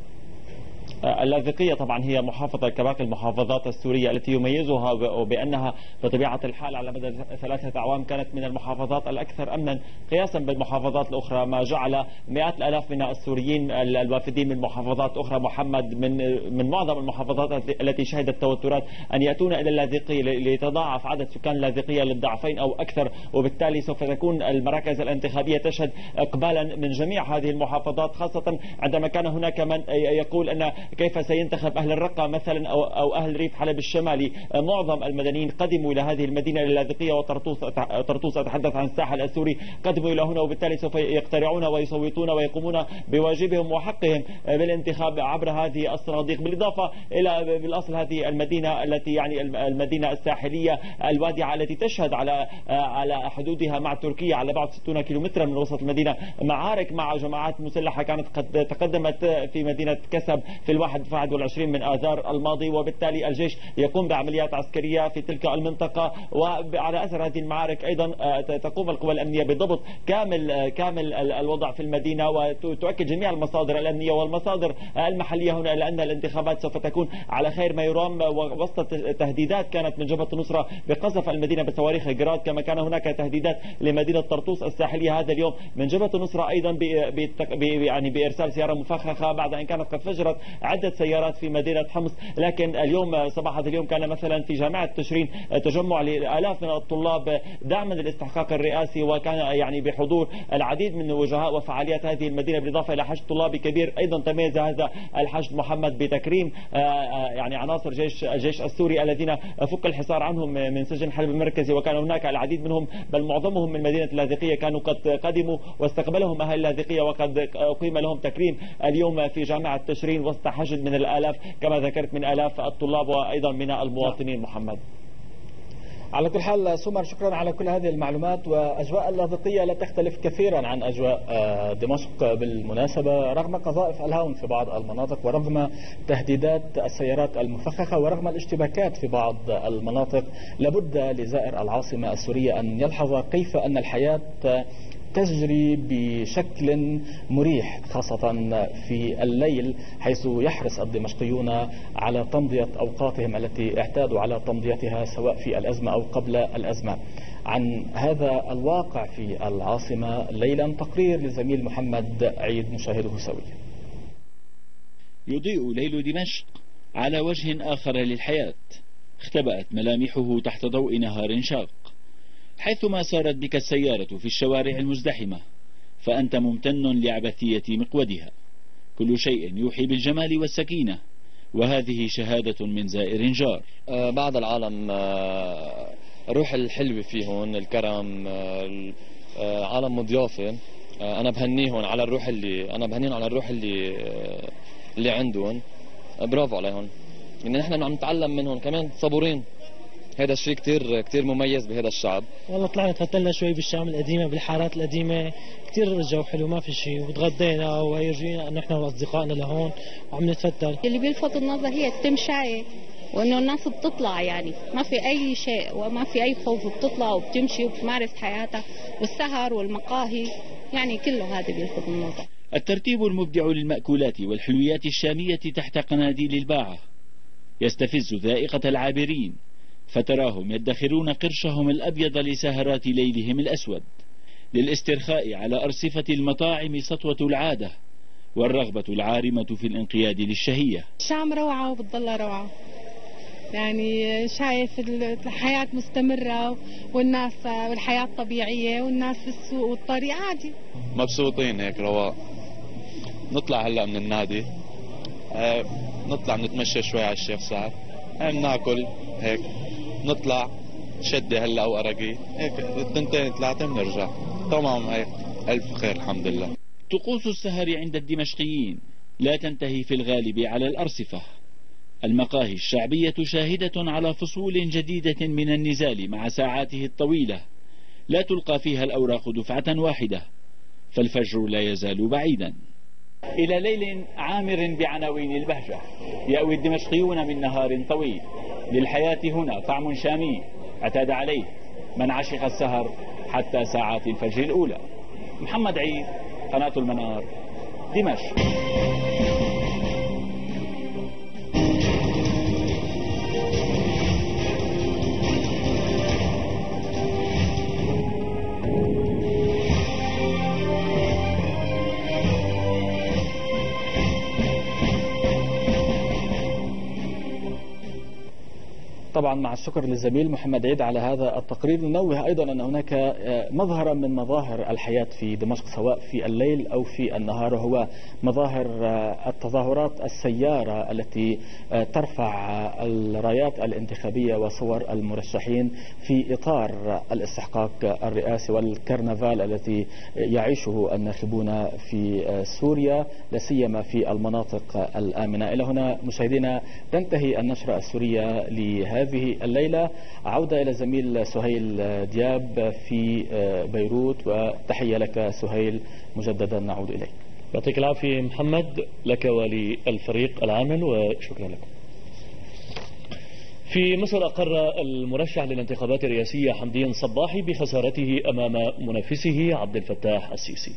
اللاذقية طبعا هي محافظة كباقي المحافظات السورية التي يميزها بأنها بطبيعة الحال على مدى ثلاثة أعوام كانت من المحافظات الأكثر أمنا قياسا بالمحافظات الأخرى، ما جعل مئات الآلاف من السوريين الوافدين من محافظات أخرى محمد من من معظم المحافظات التي شهدت توترات أن يأتون إلى اللاذقية ليتضاعف عدد سكان اللاذقية للضعفين أو أكثر، وبالتالي سوف تكون المراكز الانتخابية تشهد إقبالا من جميع هذه المحافظات، خاصة عندما كان هناك من يقول أن كيف سينتخب أهل الرقة مثلا أو, أو أهل ريف حلب الشمالي. معظم المدنيين قدموا إلى هذه المدينة اللاذقية وطرطوس طرطوس أتحدث عن الساحل السوري، قدموا إلى هنا وبالتالي سوف يقترعون ويصوتون ويقومون بواجبهم وحقهم بالانتخاب عبر هذه الصناديق. بالإضافة إلى بالأصل هذه المدينة التي يعني المدينة الساحلية الوادعة التي تشهد على على حدودها مع تركيا على بعد ستين كيلومترا من وسط المدينة معارك مع جماعات مسلحة كانت قد تقدمت في مدينة كسب في الواحد والعشرين من آذار الماضي، وبالتالي الجيش يقوم بعمليات عسكرية في تلك المنطقة. وعلى أثر هذه المعارك أيضا تقوم القوى الأمنية بضبط كامل كامل الوضع في المدينة، وتؤكد جميع المصادر الأمنية والمصادر المحلية هنا إلى أن الانتخابات سوف تكون على خير ما يرام، وسط تهديدات كانت من جبهة النصرة بقصف المدينة بصواريخ جراد، كما كان هناك تهديدات لمدينة طرطوس الساحلية هذا اليوم من جبهة النصرة أيضا يعني بإرسال سيارة مفخخة بعد أن كانت قد فجرت عدة سيارات في مدينة حمص. لكن اليوم صباح هذا اليوم كان مثلا في جامعة تشرين تجمع لآلاف من الطلاب دعما للاستحقاق الرئاسي، وكان يعني بحضور العديد من وجهاء وفعاليات هذه المدينة، بالإضافة إلى حشد طلابي كبير. أيضا تميز هذا الحشد محمد بتكريم يعني عناصر جيش الجيش السوري الذين فك الحصار عنهم من سجن حلب المركزي، وكان هناك العديد منهم بل معظمهم من مدينة اللاذقية كانوا قد قدموا واستقبلهم أهل اللاذقية، وقد أقيم لهم تكريم اليوم في جامعة تشرين وسط حشد من الآلاف كما ذكرت من آلاف الطلاب وأيضا من المواطنين. محمد على كل حال سمر، شكرا على كل هذه المعلومات. وأجواء اللاذقية لا تختلف كثيرا عن أجواء دمشق بالمناسبة، رغم قذائف الهون في بعض المناطق ورغم تهديدات السيارات المفخخة ورغم الاشتباكات في بعض المناطق. لابد لزائر العاصمة السورية أن يلحظ كيف أن الحياة تجري بشكل مريح، خاصة في الليل، حيث يحرص الدمشقيون على تمضية أوقاتهم التي اعتادوا على تمضيتها سواء في الأزمة أو قبل الأزمة. عن هذا الواقع في العاصمة ليلا تقرير للزميل محمد عيد نشاهده سويا. يضيء ليل دمشق على وجه آخر للحياة، اختبأت ملامحه تحت ضوء نهار شاق. حيثما سارت بك السيارة في الشوارع المزدحمة فأنت ممتن لعبثية مقودها، كل شيء يوحي بالجمال والسكينة، وهذه شهادة من زائر جار. آه بعض العالم آه روح الحلوة فيهم، الكرم، آه عالم مضيافة. آه أنا بهنيهم على الروح اللي أنا بهنيهم على الروح اللي آه اللي عندهم. آه برافو عليهم، إن نحن عم نتعلم منهم، كمان صبورين. هذا الشيء كتير كتير مميز بهذا الشعب. والله طلعنا تفتلنا شوي بالشام القديمة بالحارات القديمة، كتير الجو حلو ما في شيء، وتغدينا ورجينا نحن واصدقائنا لهون وعم نتفتل. اللي بيلفت النظر هي التمشاية، وانه الناس بتطلع، يعني ما في اي شيء وما في اي خوف، بتطلع وبتمشي وبتمارس حياتها، والسهر والمقاهي، يعني كله هذا بيلفت النظر. الترتيب المبدع للمأكولات والحلويات الشامية تحت قناديل الباعة يستفز ذائقة العابرين، فتراهم يدخرون قرشهم الأبيض لسهرات ليلهم الأسود، للاسترخاء على أرصفة المطاعم سطوة العادة، والرغبة العارمة في الانقياد للشهية. الشام روعة وبتضل روعة، يعني شايف الحياة مستمرة والناس والحياة طبيعية والناس في السوق والطريق عادي. مبسوطين هيك رواق. نطلع هلا من النادي، آه نطلع نتمشى شوي على الشيخ سعد، آه ناكل هيك، نطلع شدة هلا وأرقي هيك التنتين ثلاثة بنرجع تمام. هيك ألف خير الحمد لله. طقوس السهر عند الدمشقيين لا تنتهي في الغالب على الأرصفة. المقاهي الشعبية شاهدة على فصول جديدة من النزال مع ساعاته الطويلة، لا تلقى فيها الأوراق دفعة واحدة، فالفجر لا يزال بعيدا. إلى ليل عامر بعناوين البهجة يأوي الدمشقيون من نهار طويل. للحياة هنا طعم شامي اعتاد عليه من عشق السهر حتى ساعات الفجر الأولى. محمد عيد، قناة المنار، دمشق. طبعا مع الشكر للزميل محمد عيد على هذا التقرير. ننوه أيضا أن هناك مظهرا من مظاهر الحياة في دمشق سواء في الليل أو في النهار، وهو مظاهر التظاهرات السيارة التي ترفع الرايات الانتخابية وصور المرشحين في إطار الاستحقاق الرئاسي والكرنفال الذي يعيشه الناخبون في سوريا لا سيما في المناطق الآمنة. إلى هنا مشاهدينا تنتهي النشرة السورية لهذه الليلة. عودة إلى زميل سهيل دياب في بيروت، وتحية لك سهيل مجددا. نعود إليك. يعطيك العافية محمد، لك وللفريق العامل وشكرا لكم. في مصر أقر المرشح للانتخابات الرئاسية حمدين صباحي بخسارته أمام منافسه عبد الفتاح السيسي.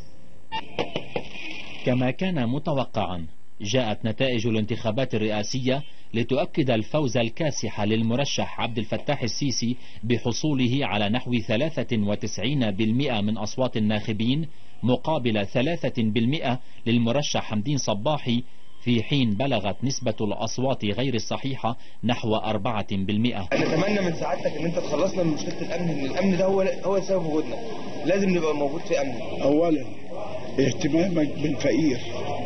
كما كان متوقعا جاءت نتائج الانتخابات الرئاسية لتؤكد الفوز الكاسح للمرشح عبد الفتاح السيسي بحصوله على نحو ثلاثة وتسعين بالمئة من أصوات الناخبين مقابل ثلاثة بالمئة للمرشح حمدين صباحي، في حين بلغت نسبة الأصوات غير الصحيحة نحو أربعة بالمئة. نتمنى من سعادتك ان انت تخلصنا من مشكلة الأمن، ان الأمن ده هو هو سبب وجودنا، لازم نبقى موجود في أمن. أولا اهتمامك بالفقير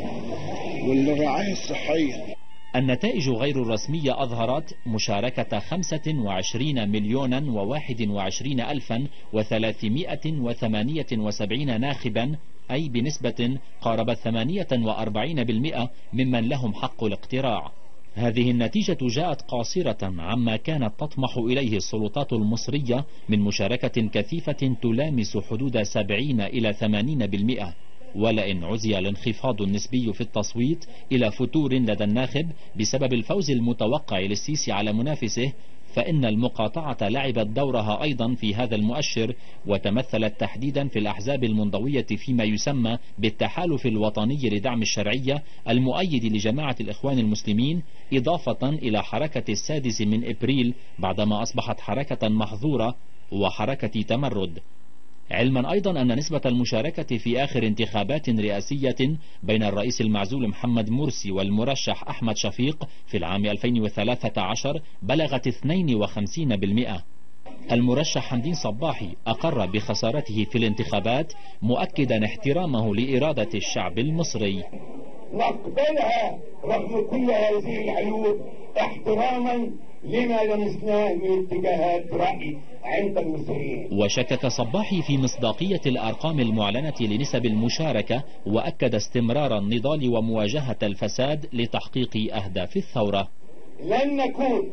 والرعاية الصحية. النتائج غير الرسمية أظهرت مشاركة خمسة وعشرين مليونا وواحد وعشرين ألفا وثلاثمائة وثمانية وسبعين ناخبا، أي بنسبة قاربت ثمانية وأربعين بالمئة ممن لهم حق الاقتراع. هذه النتيجة جاءت قاصرة عما كانت تطمح إليه السلطات المصرية من مشاركة كثيفة تلامس حدود سبعين إلى ثمانين بالمئة. ولئن عزي الانخفاض النسبي في التصويت إلى فتور لدى الناخب بسبب الفوز المتوقع للسيسي على منافسه، فإن المقاطعة لعبت دورها أيضا في هذا المؤشر، وتمثلت تحديدا في الأحزاب المنضوية فيما يسمى بالتحالف الوطني لدعم الشرعية المؤيد لجماعة الإخوان المسلمين، إضافة إلى حركة السادس من إبريل بعدما أصبحت حركة محظورة وحركة تمرد. علما أيضا أن نسبة المشاركة في آخر انتخابات رئاسية بين الرئيس المعزول محمد مرسي والمرشح أحمد شفيق في العام ألفين وثلاثة عشر بلغت اثنين وخمسين بالمئة. المرشح حمدين صباحي أقر بخسارته في الانتخابات، مؤكدا احترامه لإرادة الشعب المصري. نقبلها رغم كل هذه العيوب احتراما لما لمسناه من اتجاهات رأي عند المصريين. وشكك صباحي في مصداقية الأرقام المعلنة لنسب المشاركة، وأكد استمرار النضال ومواجهة الفساد لتحقيق أهداف الثورة. لن نكون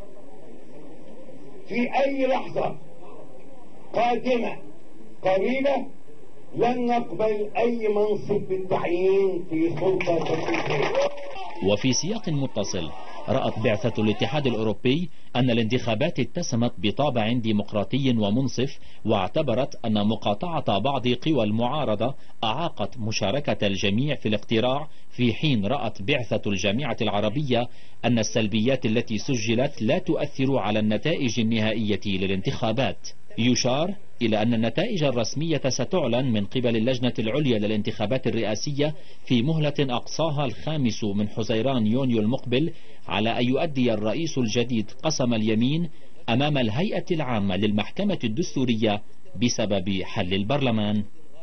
في أي لحظة قادمة قريبة لن نقبل أي منصب بالتعيين في سلطة تنفيذية. وفي سياق متصل، رأت بعثة الاتحاد الأوروبي أن الانتخابات اتسمت بطابع ديمقراطي ومنصف، واعتبرت أن مقاطعة بعض قوى المعارضة أعاقت مشاركة الجميع في الاقتراع، في حين رأت بعثة الجامعة العربية أن السلبيات التي سجلت لا تؤثر على النتائج النهائية للانتخابات. يشار إلى أن النتائج الرسمية ستعلن من قبل اللجنة العليا للانتخابات الرئاسية في مهلة أقصاها الخامس من حزيران يونيو المقبل، على أن يؤدي الرئيس الجديد قسم اليمين أمام الهيئة العامة للمحكمة الدستورية بسبب حل البرلمان.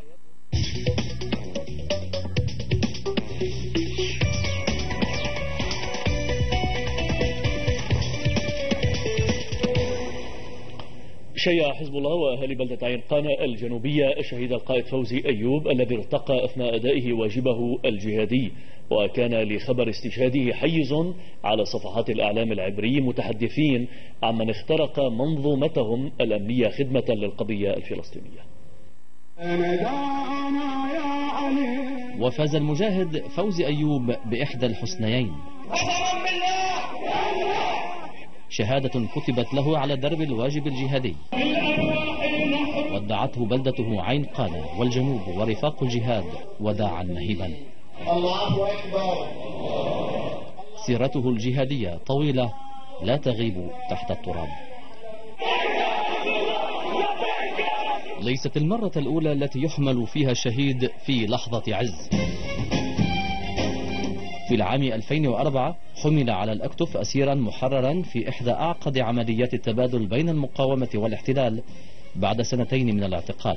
شيع حزب الله وأهالي بلدة عين قانا الجنوبية شهيد القائد فوزي أيوب الذي ارتقى أثناء أدائه واجبه الجهادي، وكان لخبر استشهاده حيز على صفحات الإعلام العبري، متحدثين عمن اخترق منظومتهم الأمنية خدمة للقضية الفلسطينية. وفاز المجاهد فوزي أيوب بإحدى الحسنيين، شهادة كتبت له على درب الواجب الجهادي، ودعته بلدته عين قانا والجنوب ورفاق الجهاد وداعا مهيبا. الله أكبر. سيرته الجهادية طويلة لا تغيب تحت التراب. ليست المرة الأولى التي يحمل فيها الشهيد في لحظة عز. في في العام ألفين وأربعة حمل على الأكتف أسيرا محررا في إحدى أعقد عمليات التبادل بين المقاومة والاحتلال بعد سنتين من الاعتقال.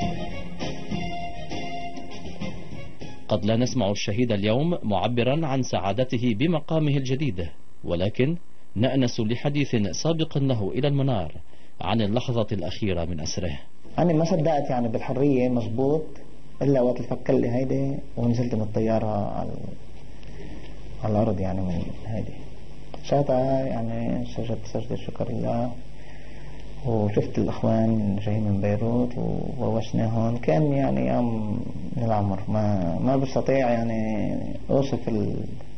قد لا نسمع الشهيد اليوم معبرا عن سعادته بمقامه الجديد، ولكن نأنس لحديث سابق له إلى المنار عن اللحظة الأخيرة من أسره. أنا ما صدقت يعني بالحرية مزبوط إلا وقت الفكر لي هيدي ونزلت من الطيارة على على الأرض يعني من هيدي ساعتها يعني سجدت سجدة شكر الله وشفت الأخوان جايين من بيروت ووشناهم. كان يعني يوم من العمر ما ما بستطيع يعني أوصف ال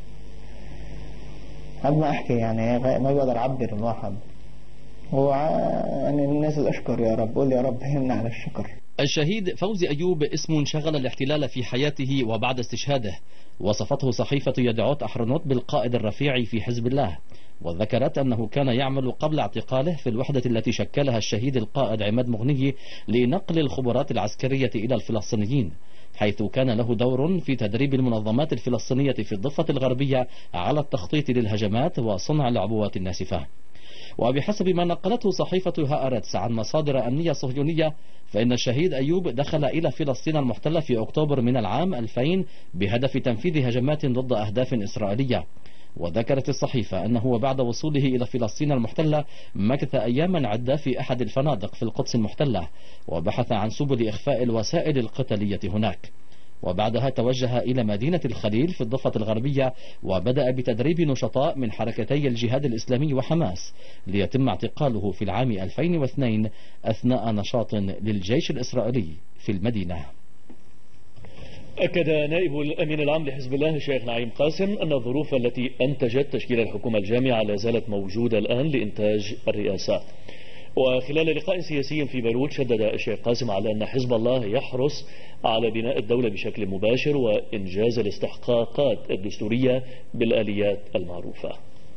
قد ما أحكي يعني ما بقدر أعبر الواحد. هو يعني نازل أشكر يا رب، قول يا رب هنا على الشكر. الشهيد فوزي أيوب اسم شغل الاحتلال في حياته وبعد استشهاده. وصفته صحيفة يدعوت أحرنوت بالقائد الرفيع في حزب الله، وذكرت أنه كان يعمل قبل اعتقاله في الوحدة التي شكلها الشهيد القائد عماد مغني لنقل الخبرات العسكرية إلى الفلسطينيين، حيث كان له دور في تدريب المنظمات الفلسطينية في الضفة الغربية على التخطيط للهجمات وصنع العبوات الناسفة. وبحسب ما نقلته صحيفة هآرتس عن مصادر أمنية صهيونية، فإن الشهيد أيوب دخل إلى فلسطين المحتلة في أكتوبر من العام ألفين بهدف تنفيذ هجمات ضد أهداف إسرائيلية. وذكرت الصحيفة أنه وبعد وصوله إلى فلسطين المحتلة مكث أياما عدة في أحد الفنادق في القدس المحتلة، وبحث عن سبل إخفاء الوسائل القتالية هناك. وبعدها توجه إلى مدينة الخليل في الضفة الغربية، وبدأ بتدريب نشطاء من حركتي الجهاد الإسلامي وحماس، ليتم اعتقاله في العام ألفين واثنين أثناء نشاط للجيش الإسرائيلي في المدينة. أكد نائب الأمين العام لحزب الله الشيخ نعيم قاسم أن الظروف التي أنتجت تشكيل الحكومة الجامعة لا زالت موجودة الآن لإنتاج الرئاسة. وخلال لقاء سياسي في بيروت شدد الشيخ قاسم على أن حزب الله يحرص على بناء الدولة بشكل مباشر وإنجاز الاستحقاقات الدستورية بالآليات المعروفة.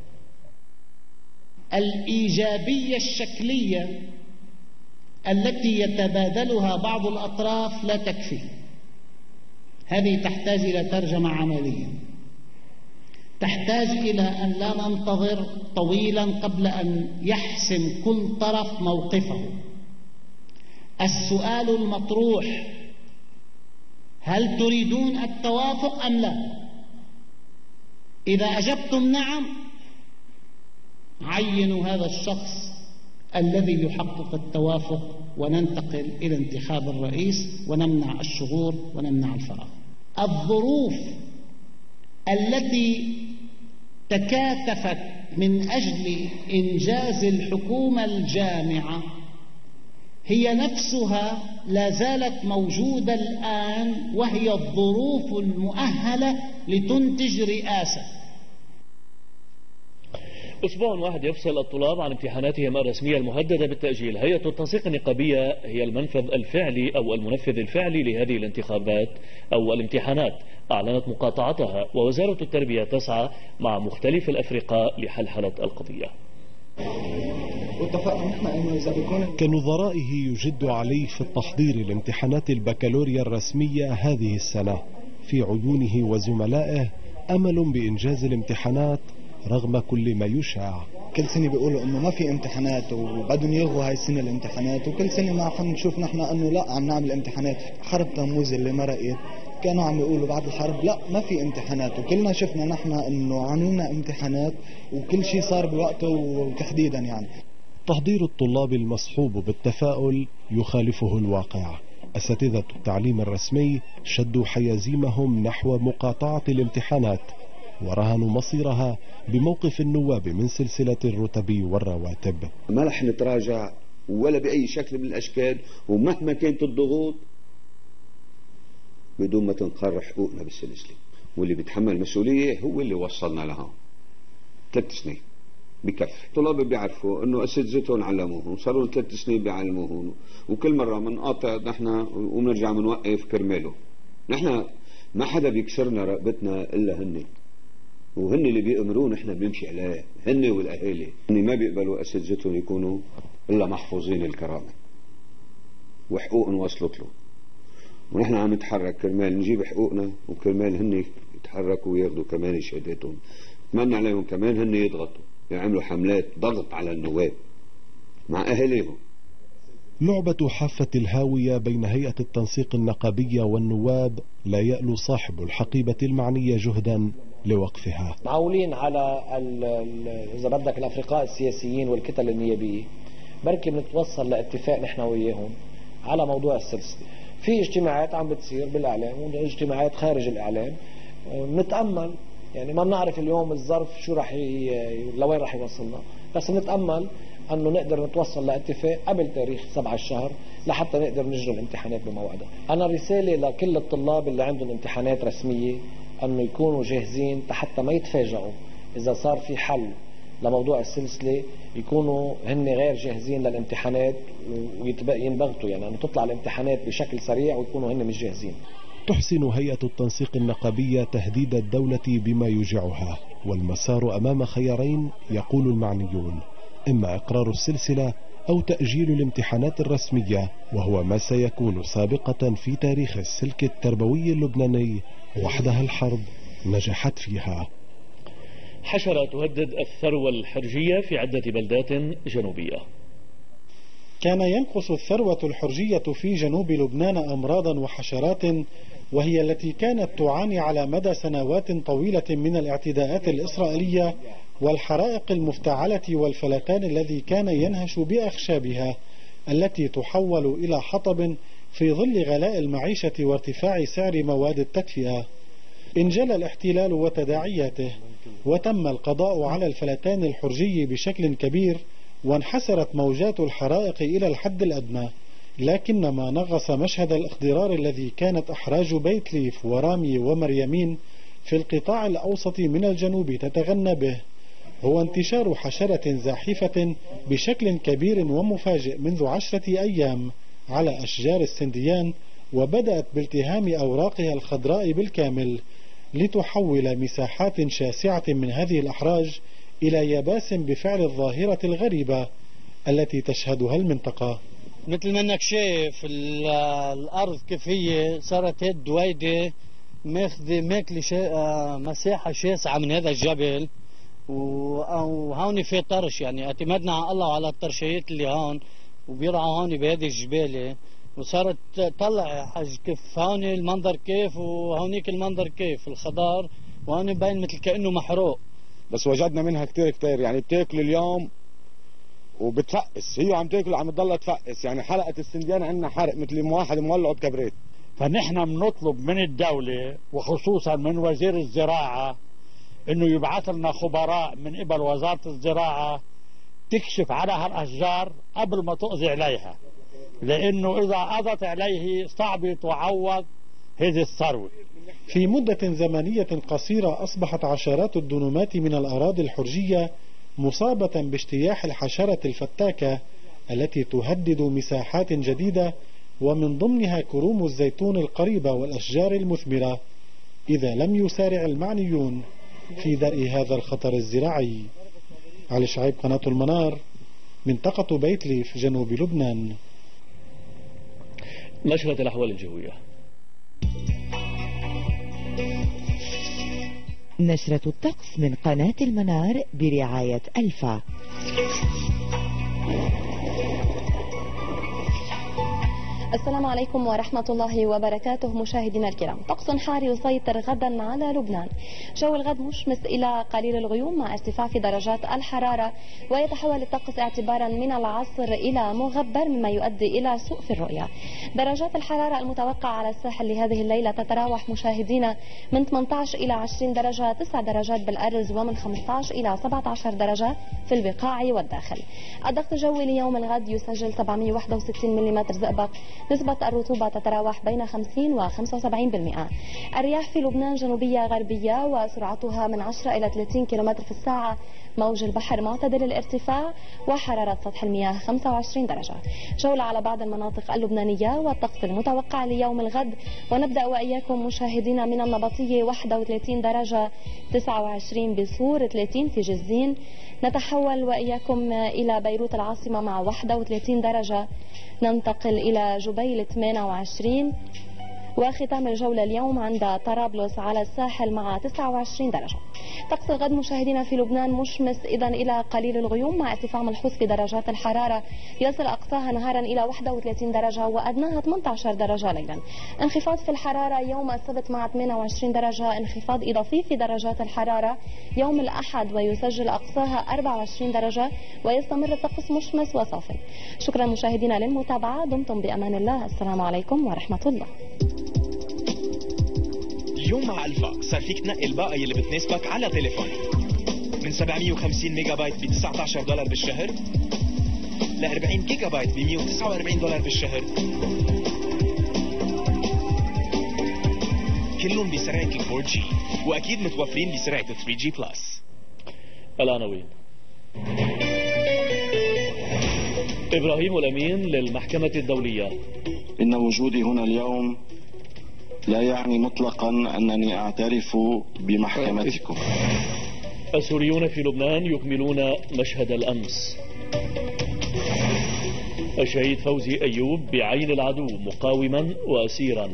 الإيجابية الشكلية التي يتبادلها بعض الأطراف لا تكفي، هذه تحتاج إلى ترجمة عملية، تحتاج إلى أن لا ننتظر طويلا قبل أن يحسم كل طرف موقفه. السؤال المطروح: هل تريدون التوافق أم لا؟ إذا أجبتم نعم، عينوا هذا الشخص الذي يحقق التوافق وننتقل إلى انتخاب الرئيس ونمنع الشغور ونمنع الفراغ. الظروف التي تكاتفت من أجل إنجاز الحكومة الجامعة هي نفسها لا زالت موجودة الآن، وهي الظروف المؤهلة لتنتج رئاسة. أسبوع واحد يفصل الطلاب عن امتحاناتهم الرسمية المهددة بالتأجيل. هيئة التنسيق النقابية هي المنفذ الفعلي أو المنفذ الفعلي لهذه الانتخابات أو الامتحانات، أعلنت مقاطعتها، ووزارة التربية تسعى مع مختلف الأفرقاء لحلحلة القضية. كنظرائه يجد عليه في التحضير لامتحانات البكالوريا الرسمية هذه السنة. في عيونه وزملائه أمل بإنجاز الامتحانات رغم كل ما يشاع. كل سنة بيقولوا انه ما في امتحانات وبدهم يلغوا هاي السنة الامتحانات، وكل سنة ما حنشوف نحن انه لا عم نعمل امتحانات. حرب تموز اللي مرقت كانوا عم يقولوا بعد الحرب لا ما في امتحانات، وكلنا شفنا نحن انه عملنا امتحانات وكل شيء صار بوقته وتحديدا. يعني تحضير الطلاب المصحوب بالتفاؤل يخالفه الواقع. أساتذة التعليم الرسمي شدوا حيازيمهم نحو مقاطعة الامتحانات، ورهنوا مصيرها بموقف النواب من سلسلة الرتب والرواتب. ما رح نتراجع ولا بأي شكل من الأشكال، ومهما كانت الضغوط بدون ما تنقر حقوقنا بالسلسلة، واللي بيتحمل مسؤولية هو اللي وصلنا لها. ثلاث سنين بكفي. الطلاب بيعرفوا انه اساتذتهم علموهم، صاروا ثلاث سنين بيعلموهم، وكل مرة بنقاطع نحن وبنرجع بنوقف كرماله. نحن ما حدا بيكسرنا رقبتنا الا هن، وهن اللي بيأمرون نحن بنمشي عليه، هن والاهالي. هن ما بيقبلوا اساتذتهم يكونوا الا محفوظين الكرامة وحقوقهم وصلت له، ونحن عم نتحرك كرمال نجيب حقوقنا وكرمال هن يتحركوا وياخذوا كمان شهاداتهم. نتمنى عليهم كمان هن يضغطوا، يعملوا حملات ضغط على النواب مع أهاليهم. لعبة حافة الهاوية بين هيئة التنسيق النقابية والنواب لا يألو صاحب الحقيبة المعنية جهدا لوقفها. معولين على إذا بدك الأفرقاء السياسيين والكتل النيابية، بركي بنتوصل لاتفاق نحن وياهم على موضوع السلسلة. في اجتماعات عم بتصير بالإعلام واجتماعات خارج الإعلام، نتأمل يعني ما بنعرف اليوم الظرف شو رح ي... لوين رح يوصلنا، بس نتأمل أنه نقدر نتوصل لاتفاق قبل تاريخ سبعة الشهر لحتى نقدر نجري الامتحانات بموعدها. أنا رسالة لكل الطلاب اللي عندهم امتحانات رسمية أنه يكونوا جاهزين حتى ما يتفاجئوا إذا صار في حل لموضوع السلسلة، يكونوا هن غير جاهزين للامتحانات وينبغتوا يعني أنه تطلع الامتحانات بشكل سريع ويكونوا هن مش جاهزين. تحسن هيئة التنسيق النقابية تهديد الدولة بما يوجعها، والمسار أمام خيارين يقول المعنيون: إما إقرار السلسلة أو تأجيل الامتحانات الرسمية، وهو ما سيكون سابقة في تاريخ السلك التربوي اللبناني وحدها الحرب نجحت فيها. حشرة تهدد الثروة الحرجية في عدة بلدات جنوبية. كان ينقص الثروة الحرجية في جنوب لبنان أمراضا وحشرات، وهي التي كانت تعاني على مدى سنوات طويلة من الاعتداءات الإسرائيلية والحرائق المفتعلة والفلتان الذي كان ينهش بأخشابها التي تحول إلى حطب في ظل غلاء المعيشة وارتفاع سعر مواد التدفئة. انجلى الاحتلال وتداعياته، وتم القضاء على الفلتان الحرجي بشكل كبير، وانحسرت موجات الحرائق إلى الحد الأدنى، لكن ما نغص مشهد الاخضرار الذي كانت أحراج بيت ليف ورامي ومريمين في القطاع الأوسط من الجنوب تتغنى به هو انتشار حشرة زاحفة بشكل كبير ومفاجئ منذ عشرة أيام على أشجار السنديان، وبدأت بالتهام أوراقها الخضراء بالكامل لتحول مساحات شاسعة من هذه الأحراج إلى يباس بفعل الظاهرة الغريبة التي تشهدها المنطقة. مثل ما انك شايف الأرض كيف هي صارت هيد دويدة ماخذة ماكلة شا... مساحة شاسعة من هذا الجبل، وهون في طرش، يعني اعتمدنا على الله وعلى الطرشيات اللي هون وبيرعوا هون بهذه الجبالة، وصارت طلع حاج كيف هون المنظر كيف وهونيك المنظر كيف الخضار، وهون باين مثل كأنه محروق. بس وجدنا منها كتير كتير، يعني بتاكل اليوم وبتفقس، هي عم تاكل وعم تضلها تفقس، يعني حلقة السنديان عندنا حرق مثل واحد مولعه بكبريت. فنحن بنطلب من الدولة وخصوصا من وزير الزراعة انه يبعث لنا خبراء من قبل وزارة الزراعة تكشف على هالاشجار قبل ما تقضي عليها، لانه اذا قضت عليه صعب تعوض هذه الثروة. في مدة زمنية قصيرة أصبحت عشرات الدنومات من الأراضي الحرجية مصابة باجتياح الحشرة الفتاكة التي تهدد مساحات جديدة، ومن ضمنها كروم الزيتون القريبة والأشجار المثمرة، إذا لم يسارع المعنيون في درء هذا الخطر الزراعي. علي شعيب، قناة المنار، منطقة بيت ليف، جنوب لبنان. نشرة الأحوال الجوية. نشرة الطقس من قناة المنار برعاية ألفا. السلام عليكم ورحمة الله وبركاته مشاهدينا الكرام. طقس حار يسيطر غدا على لبنان. جو الغد مشمس إلى قليل الغيوم مع ارتفاع في درجات الحرارة، ويتحول الطقس اعتبارا من العصر إلى مغبر مما يؤدي إلى سوء في الرؤية. درجات الحرارة المتوقعة على الساحل لهذه الليلة تتراوح مشاهدينا من ثمانية عشر إلى عشرين درجة، تسع درجات بالأرز، ومن خمسة عشر إلى سبعة عشر درجة في البقاع والداخل. الضغط الجوي ليوم الغد يسجل سبعمئة وواحد وستين ملم زئبق. نسبة الرطوبة تتراوح بين خمسين و خمسة وسبعين بالمئة. الرياح في لبنان جنوبية غربية وسرعتها من عشرة إلى ثلاثين كيلومتر في الساعة. موج البحر معتدل الارتفاع، وحرارة سطح المياه خمسة وعشرين درجة. جولة على بعض المناطق اللبنانية والطقس المتوقع ليوم الغد، ونبدأ وإياكم مشاهدينا من النبطية واحد وثلاثين درجة، تسعة وعشرين بصور، ثلاثين في جزين. نتحول وإياكم إلى بيروت العاصمة مع واحد وثلاثين درجة. ننتقل إلى جبيل ثمانية وعشرين، وختام الجولة اليوم عند طرابلس على الساحل مع تسعة وعشرين درجة. طقس الغد مشاهدينا في لبنان مشمس إذا إلى قليل الغيوم مع ارتفاع ملحوظ في درجات الحرارة يصل أقصاها نهارا إلى واحد وثلاثين درجة وأدناها ثمانية عشر درجة ليلا. انخفاض في الحرارة يوم السبت مع ثمانية وعشرين درجة، انخفاض إضافي في درجات الحرارة يوم الأحد ويسجل أقصاها أربعة وعشرين درجة ويستمر الطقس مشمس وصافي. شكرا مشاهدينا للمتابعة، دمتم بأمان الله، السلام عليكم ورحمة الله. اليوم مع ألفا صار فيك تنقي الباقة اللي بتناسبك على تليفونك من سبعمية وخمسين ميجا بايت ب تسعة عشر دولار بالشهر ل أربعين جيجا بايت ب مية وتسعة وأربعين دولار بالشهر، كلهم بسرعة ال فور جي وأكيد متوفرين بسرعة ال ثري جي بلس. العناوين: إبراهيم الأمين للمحكمة الدولية: إن وجودي هنا اليوم لا يعني مطلقا أنني أعترف بمحكمتكم. السوريون في لبنان يكملون مشهد الأمس. الشهيد فوزي أيوب بعين العدو مقاوما وأسيرا.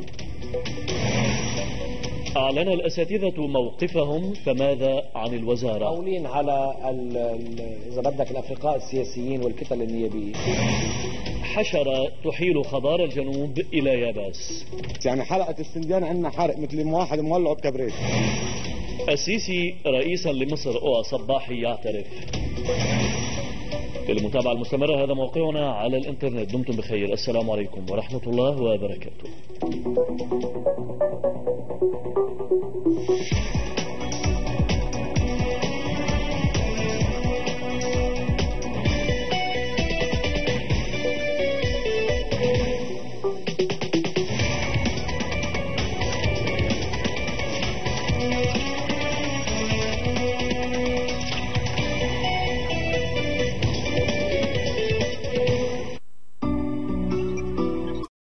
أعلن الأساتذة موقفهم، فماذا عن الوزارة؟ قولين على إذا بدك الأفرقاء السياسيين والكتل النيابية. حشرة تحيل خضار الجنوب إلى يابس. يعني حلقة السنديان عندنا حرق مثل واحد مولعه بكبريت. السيسي رئيسا لمصر أو صباحي يعترف. للمتابعة المستمرة هذا موقعنا على الانترنت. دمتم بخير، السلام عليكم ورحمة الله وبركاته.